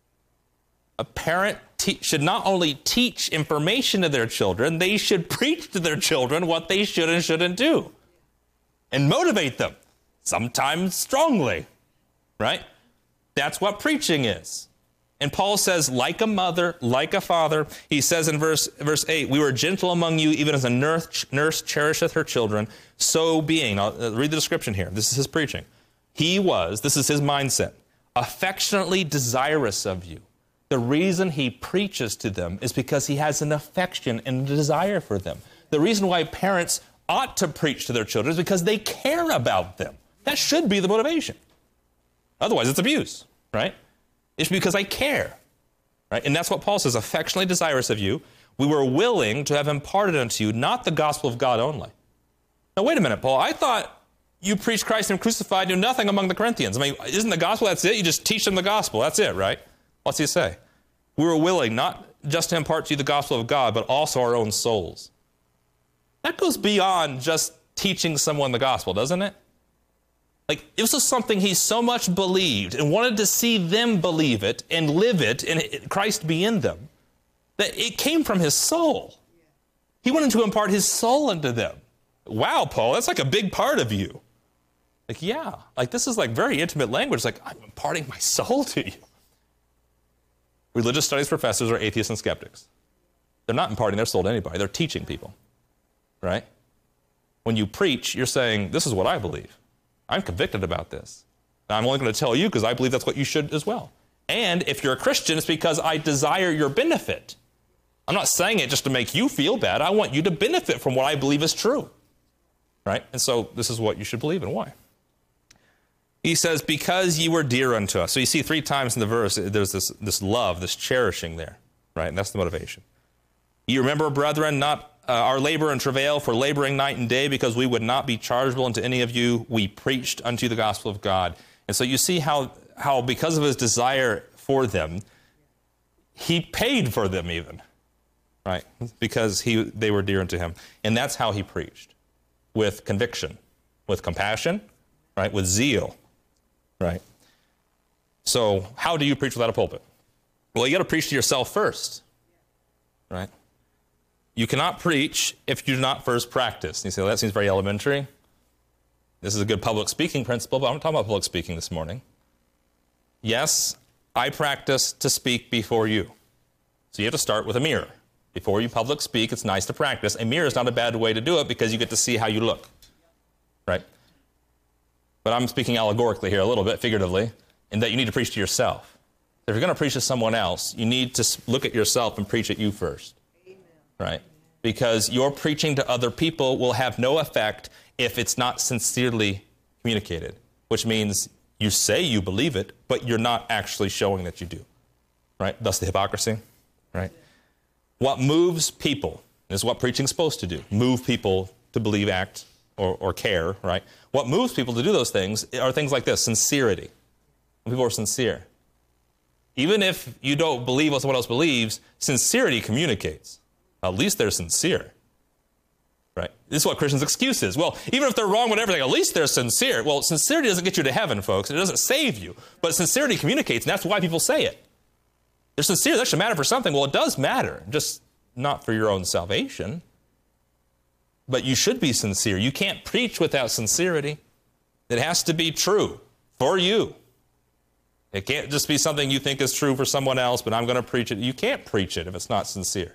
A parent te- should not only teach information to their children, they should preach to their children what they should and shouldn't do and motivate them, sometimes strongly, right? That's what preaching is. And Paul says, like a mother, like a father, he says in verse verse eight, we were gentle among you, even as a nurse, nurse cherisheth her children, so being. I'll read the description here. This is his preaching. He was, this is his mindset, affectionately desirous of you. The reason he preaches to them is because he has an affection and a desire for them. The reason why parents ought to preach to their children is because they care about them. That should be the motivation. Otherwise, it's abuse, right? It's because I care, right? And that's what Paul says, affectionately desirous of you. We were willing to have imparted unto you, not the gospel of God only. Now, wait a minute, Paul. I thought you preached Christ and crucified, knew nothing among the Corinthians. I mean, isn't the gospel, that's it? You just teach them the gospel. That's it, right? What's he say? We were willing not just to impart to you the gospel of God, but also our own souls. That goes beyond just teaching someone the gospel, doesn't it? Like, this was something he so much believed and wanted to see them believe it and live it and Christ be in them, that it came from his soul. He wanted to impart his soul into them. Wow, Paul, that's like a big part of you. Like, yeah, like this is like very intimate language. Like, I'm imparting my soul to you. Religious studies professors are atheists and skeptics. They're not imparting their soul to anybody. They're teaching people, right? When you preach, you're saying, this is what I believe. I'm convicted about this. I'm only going to tell you because I believe that's what you should as well. And if you're a Christian, it's because I desire your benefit. I'm not saying it just to make you feel bad. I want you to benefit from what I believe is true, right? And so this is what you should believe and why. He says, because ye were dear unto us. So you see three times in the verse, there's this, this love, this cherishing there, right? And that's the motivation. You remember, brethren, not uh, our labor and travail for laboring night and day, because we would not be chargeable unto any of you. We preached unto you the gospel of God. And so you see how, how because of his desire for them, he paid for them even, right? Because he, they were dear unto him. And that's how he preached, with conviction, with compassion, right? With zeal. Right? So how do you preach without a pulpit? Well, you got to preach to yourself first, right? You cannot preach if you do not first practice. And you say, well, that seems very elementary. This is a good public speaking principle, but I'm not talking about public speaking this morning. Yes, I practice to speak before you. So you have to start with a mirror. Before you public speak, it's nice to practice. A mirror is not a bad way to do it because you get to see how you look, right? But I'm speaking allegorically here a little bit, figuratively, in that you need to preach to yourself. If you're going to preach to someone else, you need to look at yourself and preach at you first. Amen. Right? Because your preaching to other people will have no effect if it's not sincerely communicated, which means you say you believe it, but you're not actually showing that you do. Right? Thus the hypocrisy. Right? What moves people is what preaching's supposed to do. Move people to believe, act, or, or care, right? What moves people to do those things are things like this, sincerity. When people are sincere. Even if you don't believe what someone else believes, sincerity communicates. At least they're sincere, right? This is what Christians' excuse is. Well, even if they're wrong with everything, at least they're sincere. Well, sincerity doesn't get you to heaven, folks. It doesn't save you. But sincerity communicates, and that's why people say it. They're sincere. That should matter for something. Well, it does matter, just not for your own salvation. But you should be sincere. You can't preach without sincerity. It has to be true for you. It can't just be something you think is true for someone else, but I'm going to preach it. You can't preach it if it's not sincere.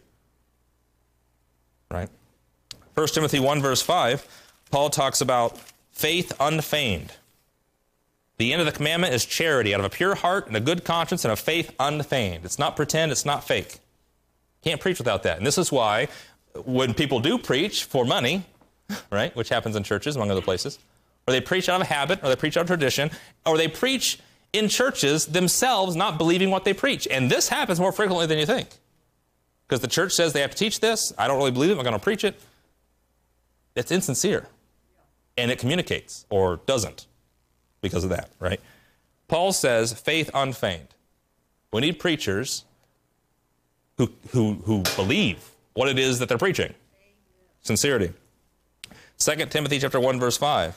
Right? First Timothy one, verse five, Paul talks about faith unfeigned. The end of the commandment is charity, out of a pure heart and a good conscience and a faith unfeigned. It's not pretend, it's not fake. You can't preach without that. And this is why when people do preach for money, right, which happens in churches, among other places, or they preach out of habit, or they preach out of tradition, or they preach in churches themselves not believing what they preach. And this happens more frequently than you think. Because the church says they have to teach this. I don't really believe it. I'm going to preach it. It's insincere. And it communicates, or doesn't, because of that, right? Paul says, faith unfeigned. We need preachers who, who, who believe what it is that they're preaching. Sincerity. Second Timothy chapter one, verse five.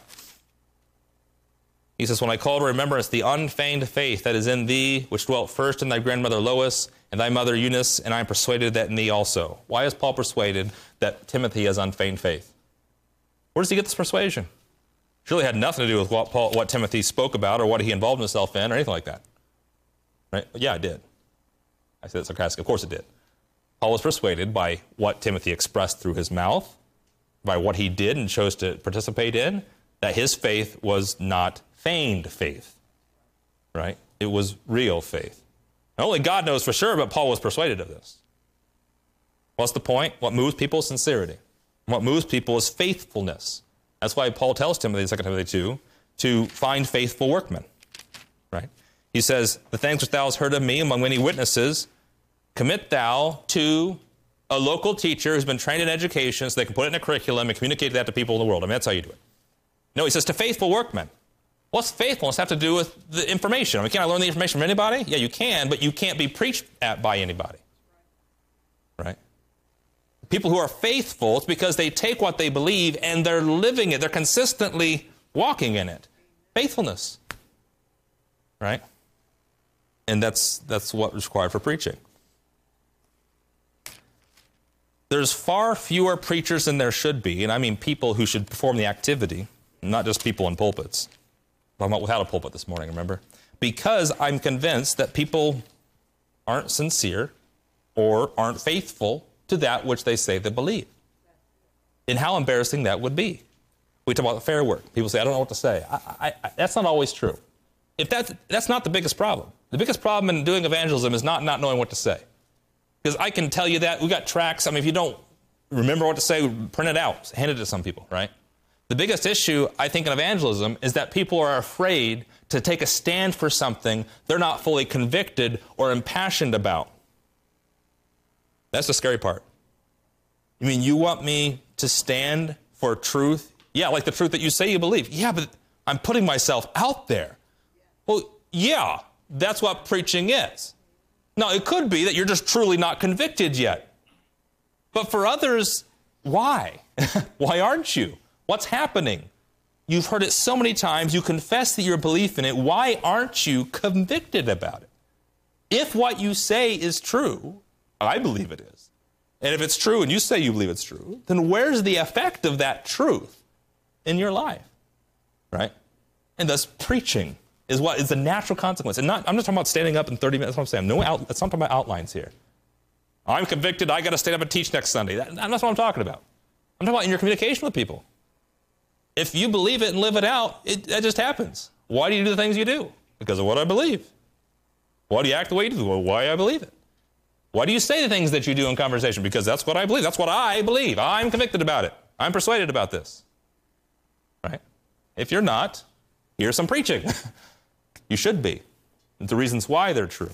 He says, when I call to remembrance the unfeigned faith that is in thee, which dwelt first in thy grandmother Lois and thy mother Eunice, and I am persuaded that in thee also. Why is Paul persuaded that Timothy has unfeigned faith? Where does he get this persuasion? Surely had nothing to do with what Paul, what Timothy spoke about or what he involved himself in or anything like that. Right? Yeah, it did. I said it sarcastically. Of course it did. Paul was persuaded by what Timothy expressed through his mouth, by what he did and chose to participate in, that his faith was not feigned faith, right? It was real faith. And only God knows for sure, but Paul was persuaded of this. What's the point? What moves people is sincerity. What moves people is faithfulness. That's why Paul tells Timothy in Second Timothy two to find faithful workmen, right? He says, the things which thou hast heard of me among many witnesses, commit thou to a local teacher who's been trained in education so they can put it in a curriculum and communicate that to people in the world. I mean, that's how you do it. No, he says to faithful workmen. What's faithfulness have to do with the information? I mean, can I learn the information from anybody? Yeah, you can, but you can't be preached at by anybody. Right? People who are faithful, it's because they take what they believe and they're living it. They're consistently walking in it. Faithfulness. Right? And that's that's what is required for preaching. There's far fewer preachers than there should be, and I mean people who should perform the activity, not just people in pulpits. I'm not without a pulpit this morning, remember? Because I'm convinced that people aren't sincere or aren't faithful to that which they say they believe. And how embarrassing that would be. We talk about fair work. People say, I don't know what to say. I, I, I, that's not always true. If that's, that's not the biggest problem. The biggest problem in doing evangelism is not not knowing what to say. Because I can tell you that. We got tracts. I mean, if you don't remember what to say, print it out. Hand it to some people, right? The biggest issue, I think, in evangelism is that people are afraid to take a stand for something they're not fully convicted or impassioned about. That's the scary part. You mean you want me to stand for truth? Yeah, like the truth that you say you believe. Yeah, but I'm putting myself out there. Well, yeah, that's what preaching is. Now, it could be that you're just truly not convicted yet. But for others, why? Why aren't you? What's happening? You've heard it so many times. You confess that your belief in it. Why aren't you convicted about it? If what you say is true, I believe it is. And if it's true and you say you believe it's true, then where's the effect of that truth in your life? Right? And thus preaching is what is the natural consequence. And not, I'm not talking about standing up in thirty minutes. That's what I'm saying. No out, that's not talking about outlines here. I'm convicted. I got to stand up and teach next Sunday. That, that's what I'm talking about. I'm talking about in your communication with people. If you believe it and live it out, it, that just happens. Why do you do the things you do? Because of what I believe. Why do you act the way you do? Well, why I believe it. Why do you say the things that you do in conversation? Because that's what I believe. That's what I believe. I'm convicted about it. I'm persuaded about this. Right? If you're not, here's some preaching. You should be. And the reasons why they're true.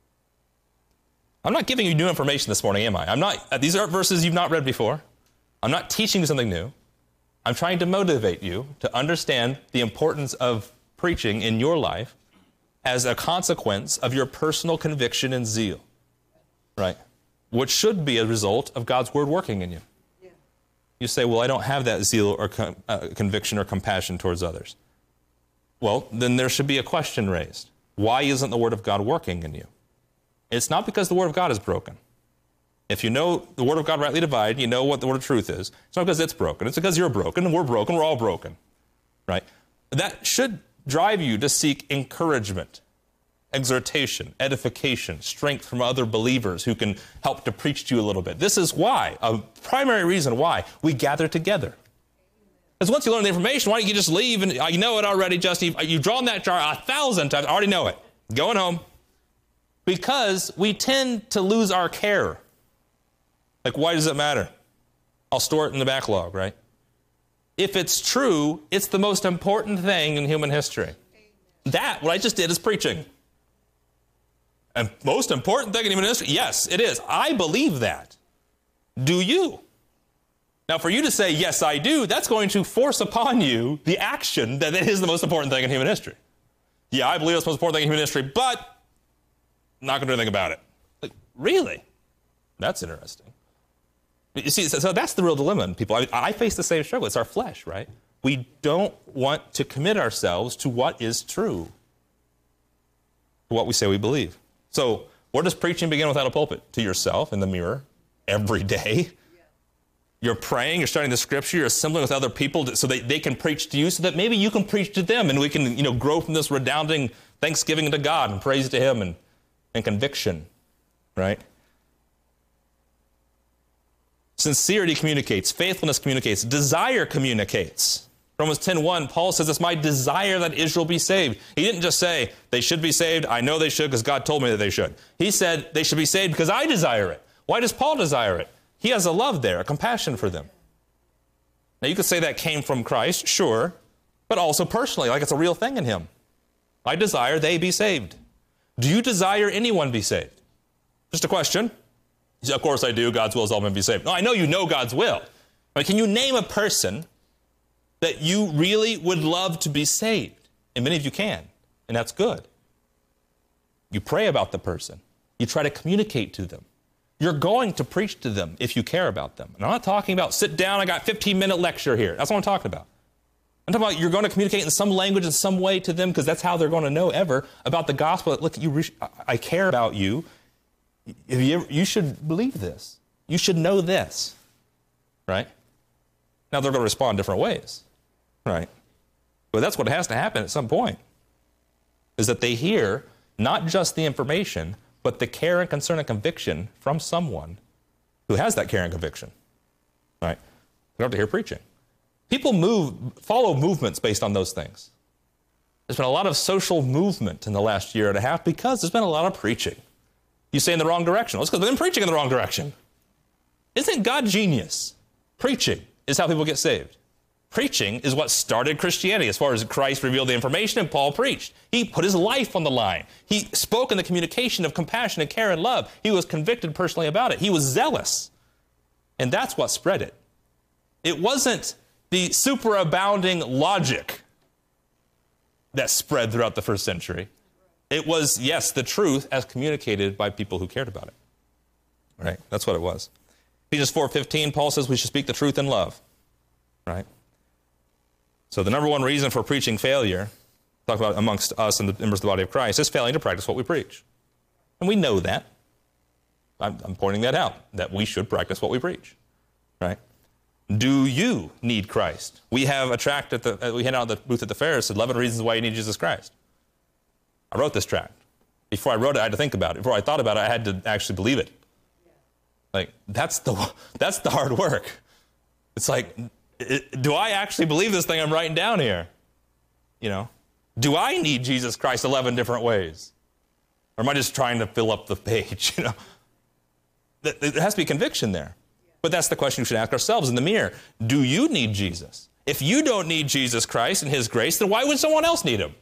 I'm not giving you new information this morning, am I? I'm not. These aren't verses you've not read before. I'm not teaching you something new. I'm trying to motivate you to understand the importance of preaching in your life as a consequence of your personal conviction and zeal, right? Which should be a result of God's word working in you. Yeah. You say, well, I don't have that zeal or com- uh, conviction or compassion towards others. Well, then there should be a question raised. Why isn't the word of God working in you? It's not because the word of God is broken. If you know the word of God rightly divided, you know what the word of truth is. It's not because it's broken. It's because you're broken, and we're broken. We're all broken, right? That should drive you to seek encouragement, exhortation, edification, strength from other believers who can help to preach to you a little bit. This is why, a primary reason why we gather together. Because once you learn the information, why don't you just leave and you know it already, Justin. You've drawn that jar a thousand times. I already know it. Going home. Because we tend to lose our care. Like, why does it matter? I'll store it in the backlog, right? If it's true, it's the most important thing in human history. That, what I just did, is preaching. And most important thing in human history? Yes, it is. I believe that. Do you? Now, for you to say, yes, I do, that's going to force upon you the action that it is the most important thing in human history. Yeah, I believe it's the most important thing in human history, but I'm not going to do anything about it. Like, really? That's interesting. You see, so, so that's the real dilemma in people. I, I face the same struggle. It's our flesh, right? We don't want to commit ourselves to what is true, to what we say we believe. So where does preaching begin without a pulpit? To yourself in the mirror every day. You're praying, you're studying the scripture, you're assembling with other people to, so that they can preach to you, so that maybe you can preach to them, and we can, you know, grow from this redounding thanksgiving to God and praise to him and, and conviction, right? Sincerity communicates, faithfulness communicates, desire communicates. Romans ten one, Paul says, it's my desire that Israel be saved. He didn't just say, they should be saved, I know they should because God told me that they should. He said, they should be saved because I desire it. Why does Paul desire it? He has a love there, a compassion for them. Now, you could say that came from Christ, sure, but also personally, like it's a real thing in him. I desire they be saved. Do you desire anyone be saved? Just a question. Of course I do. God's will is all men be saved. No, I know you know God's will. But can you name a person that you really would love to be saved? And many of you can, and that's good. You pray about the person. You try to communicate to them. You're going to preach to them if you care about them. And I'm not talking about sit down, I got a fifteen minute lecture here. That's what I'm talking about. I'm talking about you're going to communicate in some language, in some way to them, because that's how they're going to know ever about the gospel. Look, you, I care about you. If you, ever, you should believe this. You should know this, right? Now, they're going to respond different ways, right? But that's what has to happen at some point, is that they hear not just the information, but the care and concern and conviction from someone who has that care and conviction, right? You don't have to hear preaching. People move, follow movements based on those things. There's been a lot of social movement in the last year and a half because there's been a lot of preaching. You say in the wrong direction. Well, it's because they've been preaching in the wrong direction. Isn't God genius? Preaching is how people get saved. Preaching is what started Christianity as far as Christ revealed the information and Paul preached. He put his life on the line. He spoke in the communication of compassion and care and love. He was convicted personally about it. He was zealous. And that's what spread it. It wasn't the superabounding logic that spread throughout the first century. It was, yes, the truth as communicated by people who cared about it. Right? That's what it was. Ephesians four fifteen, Paul says we should speak the truth in love. Right? So the number one reason for preaching failure, talk about amongst us and the members of the body of Christ, is failing to practice what we preach. And we know that. I'm, I'm pointing that out, that we should practice what we preach. Right? Do you need Christ? We have a tract at the, we hand out the booth at the fair, it said eleven reasons why you need Jesus Christ. I wrote this tract. Before I wrote it, I had to think about it. Before I thought about it, I had to actually believe it. Like, that's the, that's the hard work. It's like, it, do I actually believe this thing I'm writing down here? You know, do I need Jesus Christ eleven different ways? Or am I just trying to fill up the page? You know, there has to be conviction there. But that's the question we should ask ourselves in the mirror. Do you need Jesus? If you don't need Jesus Christ and his grace, then why would someone else need him?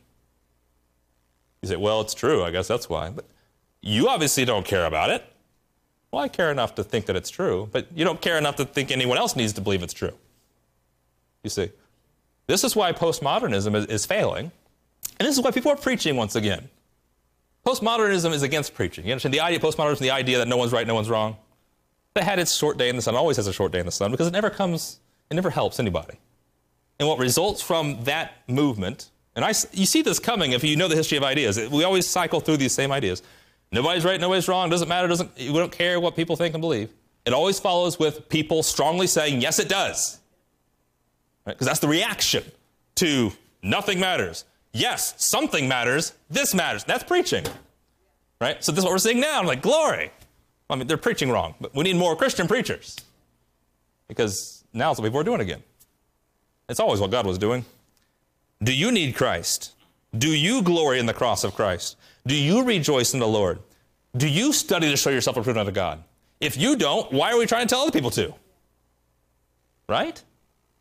You say, well, it's true. I guess that's why. But you obviously don't care about it. Well, I care enough to think that it's true, but you don't care enough to think anyone else needs to believe it's true. You see, this is why postmodernism is, is failing, and this is why people are preaching once again. Postmodernism is against preaching. You understand? The idea of postmodernism, the idea that no one's right, no one's wrong, that had its short day in the sun, always has a short day in the sun, because it never comes, it never helps anybody. And what results from that movement, and I, you see this coming if you know the history of ideas. We always cycle through these same ideas. Nobody's right, nobody's wrong, doesn't matter, doesn't, we don't care what people think and believe. It always follows with people strongly saying, yes, it does. Because right? That's the reaction to nothing matters. Yes, something matters, this matters. That's preaching. Right? So this is what we're seeing now. I'm like, glory. I mean, they're preaching wrong, but we need more Christian preachers. Because now it's what people are doing again. It's always what God was doing. Do you need Christ? Do you glory in the cross of Christ? Do you rejoice in the Lord? Do you study to show yourself approved unto God? If you don't, why are we trying to tell other people to? Right?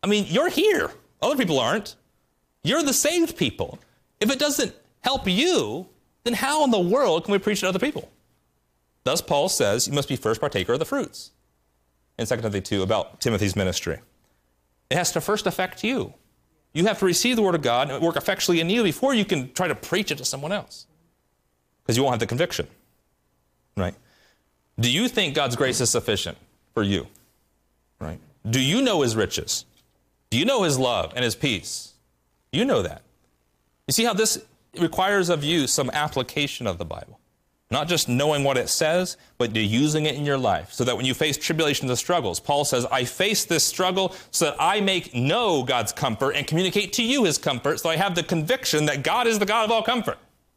I mean, you're here. Other people aren't. You're the saved people. If it doesn't help you, then how in the world can we preach to other people? Thus, Paul says you must be first partaker of the fruits in Second Timothy two about Timothy's ministry. It has to first affect you. You have to receive the word of God and work effectually in you before you can try to preach it to someone else, because you won't have the conviction, right? Do you think God's grace is sufficient for you, right? Do you know his riches? Do you know his love and his peace? You know that. You see how this requires of you some application of the Bible. Not just knowing what it says, but using it in your life so that when you face tribulations and struggles, Paul says, I face this struggle so that I may know God's comfort and communicate to you his comfort, so I have the conviction that God is the God of all comfort.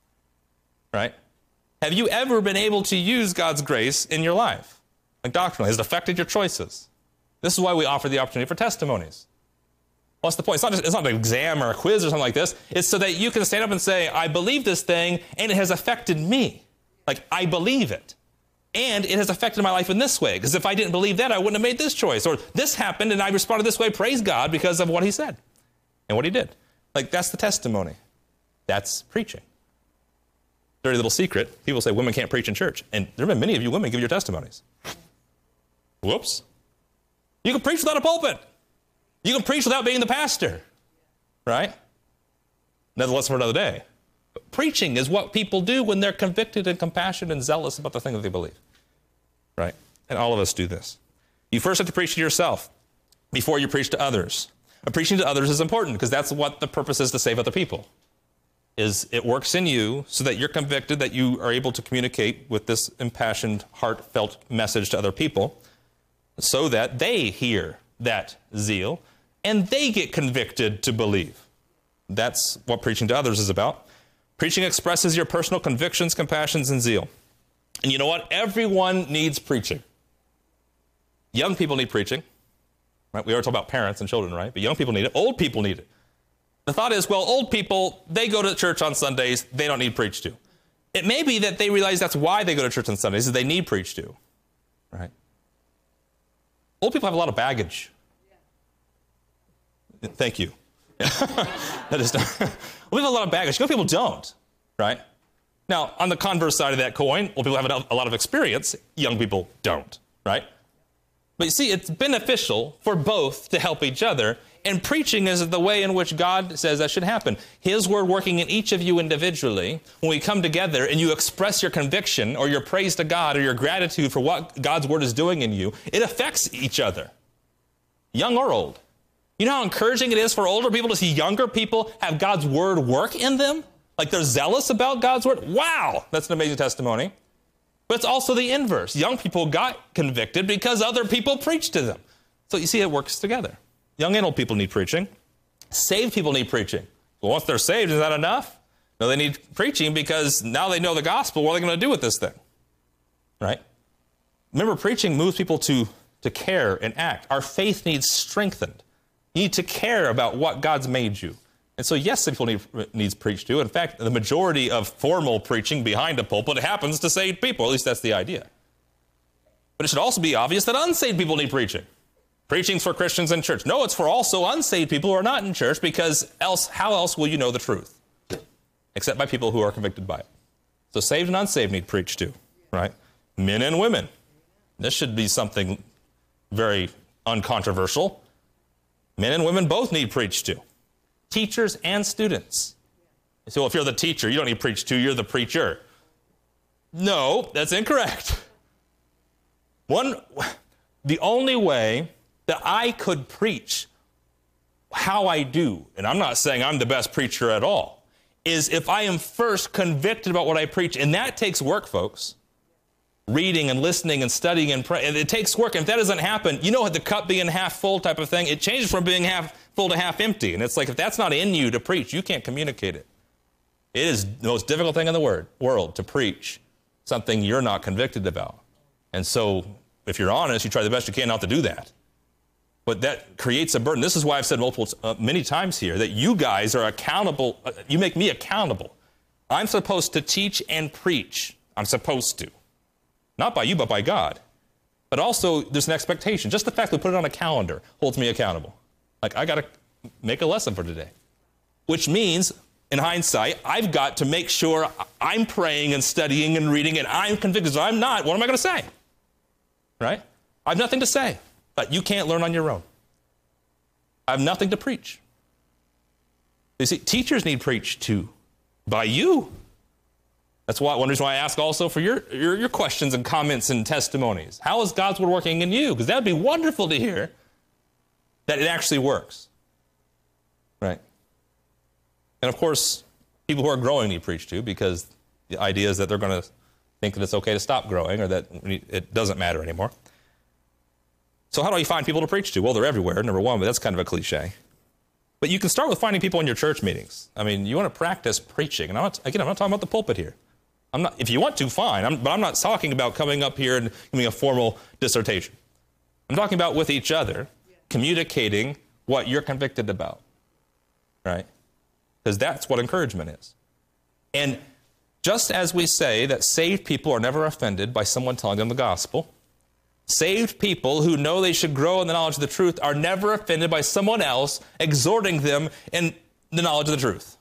Right? Have you ever been able to use God's grace in your life? Like doctrinally, has it affected your choices? This is why we offer the opportunity for testimonies. What's the point? It's not just, it's not an exam or a quiz or something like this. It's so that you can stand up and say, I believe this thing and it has affected me. Like, I believe it. And it has affected my life in this way. Because if I didn't believe that, I wouldn't have made this choice. Or this happened and I responded this way, praise God, because of what he said and what he did. Like, that's the testimony. That's preaching. Dirty little secret. People say women can't preach in church. And there have been many of you women give your testimonies. Whoops. You can preach without a pulpit. You can preach without being the pastor. Right? Another lesson for another day. Preaching is what people do when they're convicted and compassionate and zealous about the thing that they believe. Right? And all of us do this. You first have to preach to yourself before you preach to others. And preaching to others is important because that's what the purpose is, to save other people. Is it works in you so that you're convicted, that you are able to communicate with this impassioned, heartfelt message to other people so that they hear that zeal and they get convicted to believe. That's what preaching to others is about. Preaching expresses your personal convictions, compassions, and zeal. And you know what? Everyone needs preaching. Young people need preaching. Right? We already talked about parents and children, right? But young people need it. Old people need it. The thought is, well, old people, they go to church on Sundays. They don't need preached to. It may be that they realize that's why they go to church on Sundays, is they need preached to. Right? Old people have a lot of baggage. Yeah. Thank you. that is, we have a lot of baggage. Young people don't, right? Now, on the converse side of that coin, old people have a lot of experience. Young people don't, right? But you see, it's beneficial for both to help each other, and preaching is the way in which God says that should happen. His word working in each of you individually, when we come together and you express your conviction or your praise to God or your gratitude for what God's word is doing in you, it affects each other, young or old. You know how encouraging it is for older people to see younger people have God's word work in them? Like they're zealous about God's word? Wow, that's an amazing testimony. But it's also the inverse. Young people got convicted because other people preached to them. So you see, it works together. Young and old people need preaching. Saved people need preaching. Well, once they're saved, is that enough? No, they need preaching because now they know the gospel. What are they going to do with this thing? Right? Remember, preaching moves people to, to care and act. Our faith needs strengthened. You need to care about what God's made you. And so, yes, some people need needs preached to. In fact, the majority of formal preaching behind a pulpit happens to saved people. At least that's the idea. But it should also be obvious that unsaved people need preaching. Preaching's for Christians in church. No, it's for also unsaved people who are not in church, because else, how else will you know the truth? Except by people who are convicted by it. So saved and unsaved need preached to, right? Men and women. This should be something very uncontroversial. Men and women both need preached to. Teachers and students. You say, well, if you're the teacher, you don't need preached to, you're the preacher. No, that's incorrect. One, the only way that I could preach how I do, and I'm not saying I'm the best preacher at all, is if I am first convicted about what I preach, and that takes work, folks. Reading and listening and studying and praying. It takes work. And if that doesn't happen, you know, the cup being half full type of thing, it changes from being half full to half empty. And it's like, if that's not in you to preach, you can't communicate it. It is the most difficult thing in the word, world to preach something you're not convicted about. And so if you're honest, you try the best you can not to do that. But that creates a burden. This is why I've said multiple, uh, many times here that you guys are accountable. Uh, you make me accountable. I'm supposed to teach and preach. I'm supposed to. Not by you, but by God. But also, there's an expectation. Just the fact that we put it on a calendar holds me accountable. Like, I got to make a lesson for today, which means, in hindsight, I've got to make sure I'm praying and studying and reading, and I'm convicted. So I'm not, what am I going to say? Right? I have nothing to say, but you can't learn on your own. I have nothing to preach. You see, teachers need preached to by you. That's why, one reason why I ask also for your, your, your questions and comments and testimonies. How is God's word working in you? Because that would be wonderful to hear that it actually works. Right? And of course, people who are growing need preached to, because the idea is that they're going to think that it's okay to stop growing, or that it doesn't matter anymore. So how do you find people to preach to? Well, they're everywhere, number one, but that's kind of a cliche. But you can start with finding people in your church meetings. I mean, you want to practice preaching. And I'm not, again, I'm not talking about the pulpit here. I'm not, if you want to, fine. I'm, but I'm not talking about coming up here and giving a formal dissertation. I'm talking about with each other, communicating what you're convicted about. Right? Because that's what encouragement is. And just as we say that saved people are never offended by someone telling them the gospel, saved people who know they should grow in the knowledge of the truth are never offended by someone else exhorting them in the knowledge of the truth.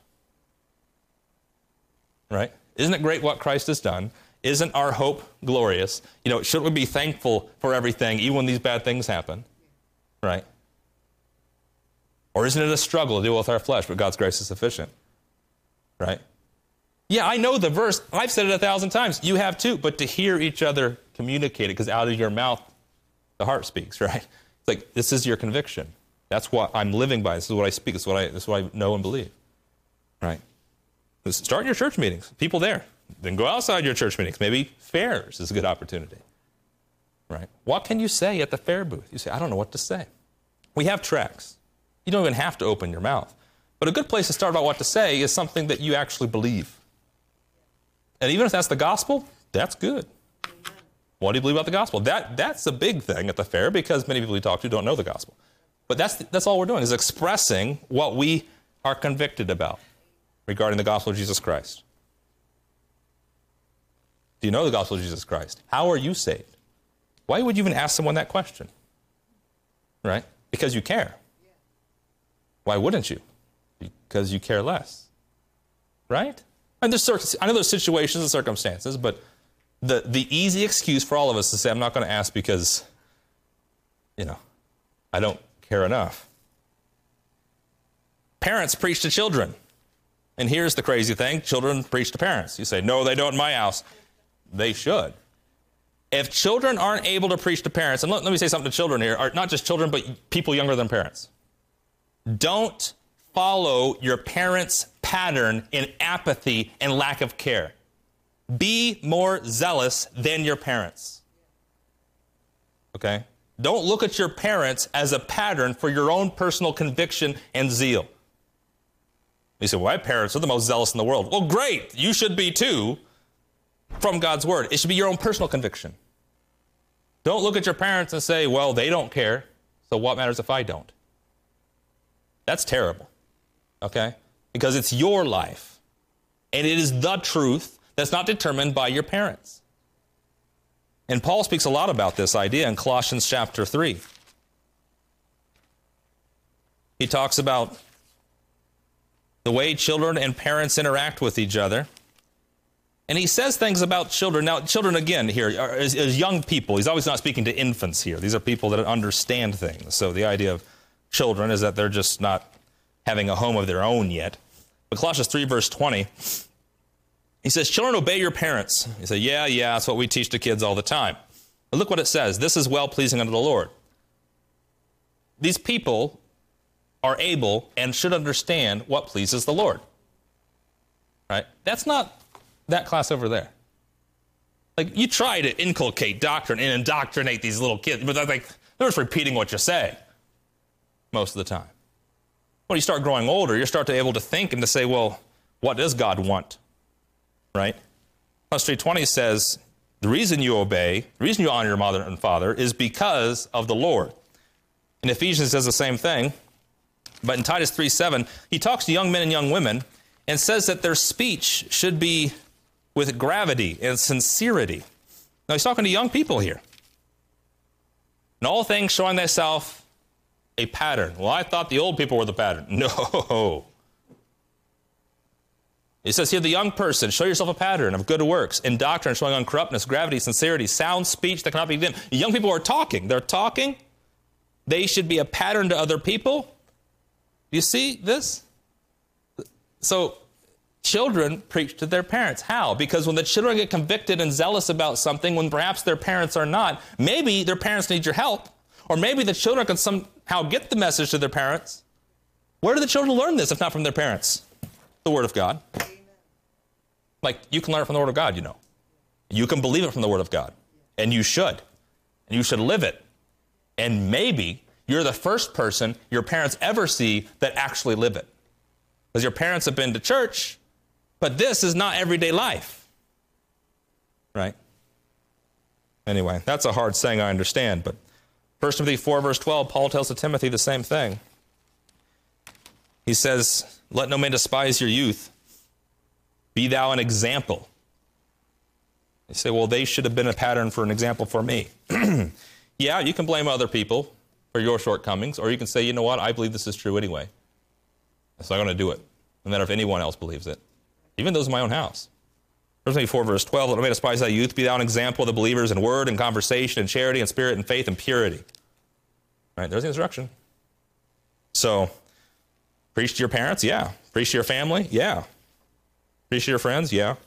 Right? Isn't it great what Christ has done? Isn't our hope glorious? You know, shouldn't we be thankful for everything, even when these bad things happen? Right? Or isn't it a struggle to deal with our flesh, but God's grace is sufficient? Right? Yeah, I know the verse. I've said it a thousand times. You have too. But to hear each other communicate it, because out of your mouth, the heart speaks, right? It's like, this is your conviction. That's what I'm living by. This is what I speak. This is what I, this is what I know and believe. Right? Start in your church meetings. People there. Then go outside your church meetings. Maybe fairs is a good opportunity. Right? What can you say at the fair booth? You say, I don't know what to say. We have tracts. You don't even have to open your mouth. But a good place to start about what to say is something that you actually believe. And even if that's the gospel, that's good. Amen. What do you believe about the gospel? That, that's a big thing at the fair, because many people we talk to don't know the gospel. But that's, that's all we're doing, is expressing what we are convicted about regarding the gospel of Jesus Christ. Do you know the gospel of Jesus Christ? How are you saved? Why would you even ask someone that question? Right? Because you care. Why wouldn't you? Because you care less. Right? And there's, I know there's situations and circumstances, but the, the easy excuse for all of us is to say, I'm not going to ask because, you know, I don't care enough. Parents preach to children. And here's the crazy thing. Children preach to parents. You say, no, they don't in my house. They should. If children aren't able to preach to parents, and let, let me say something to children here, or not just children, but people younger than parents. Don't follow your parents' pattern in apathy and lack of care. Be more zealous than your parents. Okay? Don't look at your parents as a pattern for your own personal conviction and zeal. You say, well, my parents are the most zealous in the world. Well, great. You should be too, from God's word. It should be your own personal conviction. Don't look at your parents and say, well, they don't care, so what matters if I don't? That's terrible. Okay? Because it's your life. And it is the truth that's not determined by your parents. And Paul speaks a lot about this idea in Colossians chapter three. He talks about the way children and parents interact with each other. And he says things about children. Now, children, again, here, are, as, as young people, he's always not speaking to infants here. These are people that understand things. So the idea of children is that they're just not having a home of their own yet. But Colossians three, verse twenty, he says, children, obey your parents. You say, yeah, yeah, that's what we teach the kids all the time. But look what it says. This is well-pleasing unto the Lord. These people are able and should understand what pleases the Lord. Right? That's not that class over there. Like, you try to inculcate doctrine and indoctrinate these little kids, but they're like, they're just repeating what you say most of the time. When you start growing older, you start to be able to think and to say, well, what does God want? Right? Colossians three twenty says, the reason you obey, the reason you honor your mother and father is because of the Lord. And Ephesians says the same thing. But in Titus three seven, he talks to young men and young women and says that their speech should be with gravity and sincerity. Now, he's talking to young people here. In all things, showing thyself A pattern. Well, I thought the old people were the pattern. No. It says here, the young person, show yourself a pattern of good works, in doctrine, showing uncorruptness, gravity, sincerity, sound speech that cannot be condemned. Young people are talking. They're talking. They should be a pattern to other people. Do you see this? So children preach to their parents. How? Because when the children get convicted and zealous about something, when perhaps their parents are not, maybe their parents need your help, or maybe the children can somehow get the message to their parents. Where do the children learn this if not from their parents? The Word of God. Like, you can learn it from the Word of God, you know. You can believe it from the Word of God. And you should. And you should live it. And maybe you're the first person your parents ever see that actually live it. Because your parents have been to church, but this is not everyday life. Right? Anyway, that's a hard saying, I understand. But First Timothy four, verse twelve, Paul tells to Timothy the same thing. He says, let no man despise your youth. Be thou an example. You say, well, they should have been a pattern for an example for me. Yeah, you can blame other people for your shortcomings, or you can say, you know what, I believe this is true anyway. So I'm going to do it, no matter if anyone else believes it, even those in my own house. First Timothy four, verse twelve, let no man despise thy youth. Be thou an example of the believers in word and conversation and charity and spirit and faith and purity. Right, there's the instruction. So, preach to your parents? Yeah. Preach to your family? Yeah. Preach to your friends? Yeah.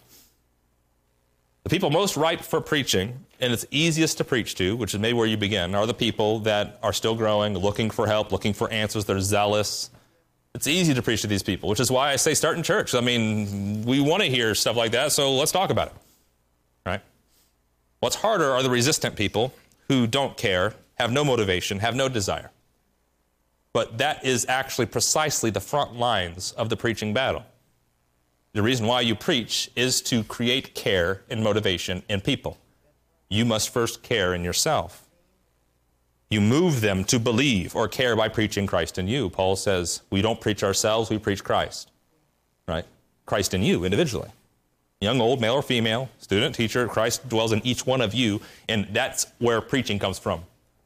The people most ripe for preaching, and it's easiest to preach to, which is maybe where you begin, are the people that are still growing, looking for help, looking for answers. They're zealous. It's easy to preach to these people, which is why I say start in church. I mean, we want to hear stuff like that, so let's talk about it. Right? What's harder are the resistant people who don't care, have no motivation, have no desire. But that is actually precisely the front lines of the preaching battle. The reason why you preach is to create care and motivation in people. You must first care in yourself. You move them to believe or care by preaching Christ in you. Paul says, we don't preach ourselves, we preach Christ. Right? Christ in you individually. Young, old, male or female, student, teacher, Christ dwells in each one of you, and that's where preaching comes from.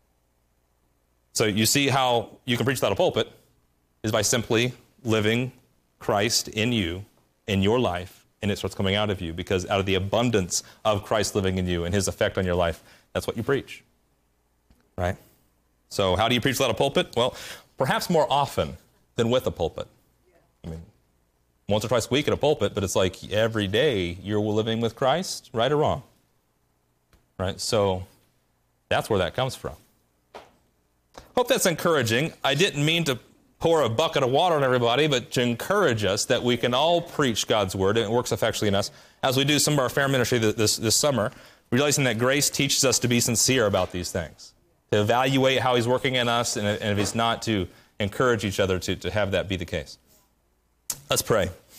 So you see how you can preach without a pulpit is by simply living Christ in you, in your life, and it's what's coming out of you, because out of the abundance of Christ living in you and his effect on your life, that's what you preach. Right? So how do you preach without a pulpit? Well, perhaps more often than with a pulpit. I mean, once or twice a week at a pulpit, but it's like every day you're living with Christ, right or wrong. Right? So that's where that comes from. Hope that's encouraging. I didn't mean to pour a bucket of water on everybody, but to encourage us that we can all preach God's word, and it works effectually in us, as we do some of our fair ministry this, this summer, realizing that grace teaches us to be sincere about these things, to evaluate how he's working in us, and if he's not, to encourage each other to, to have that be the case. Let's pray.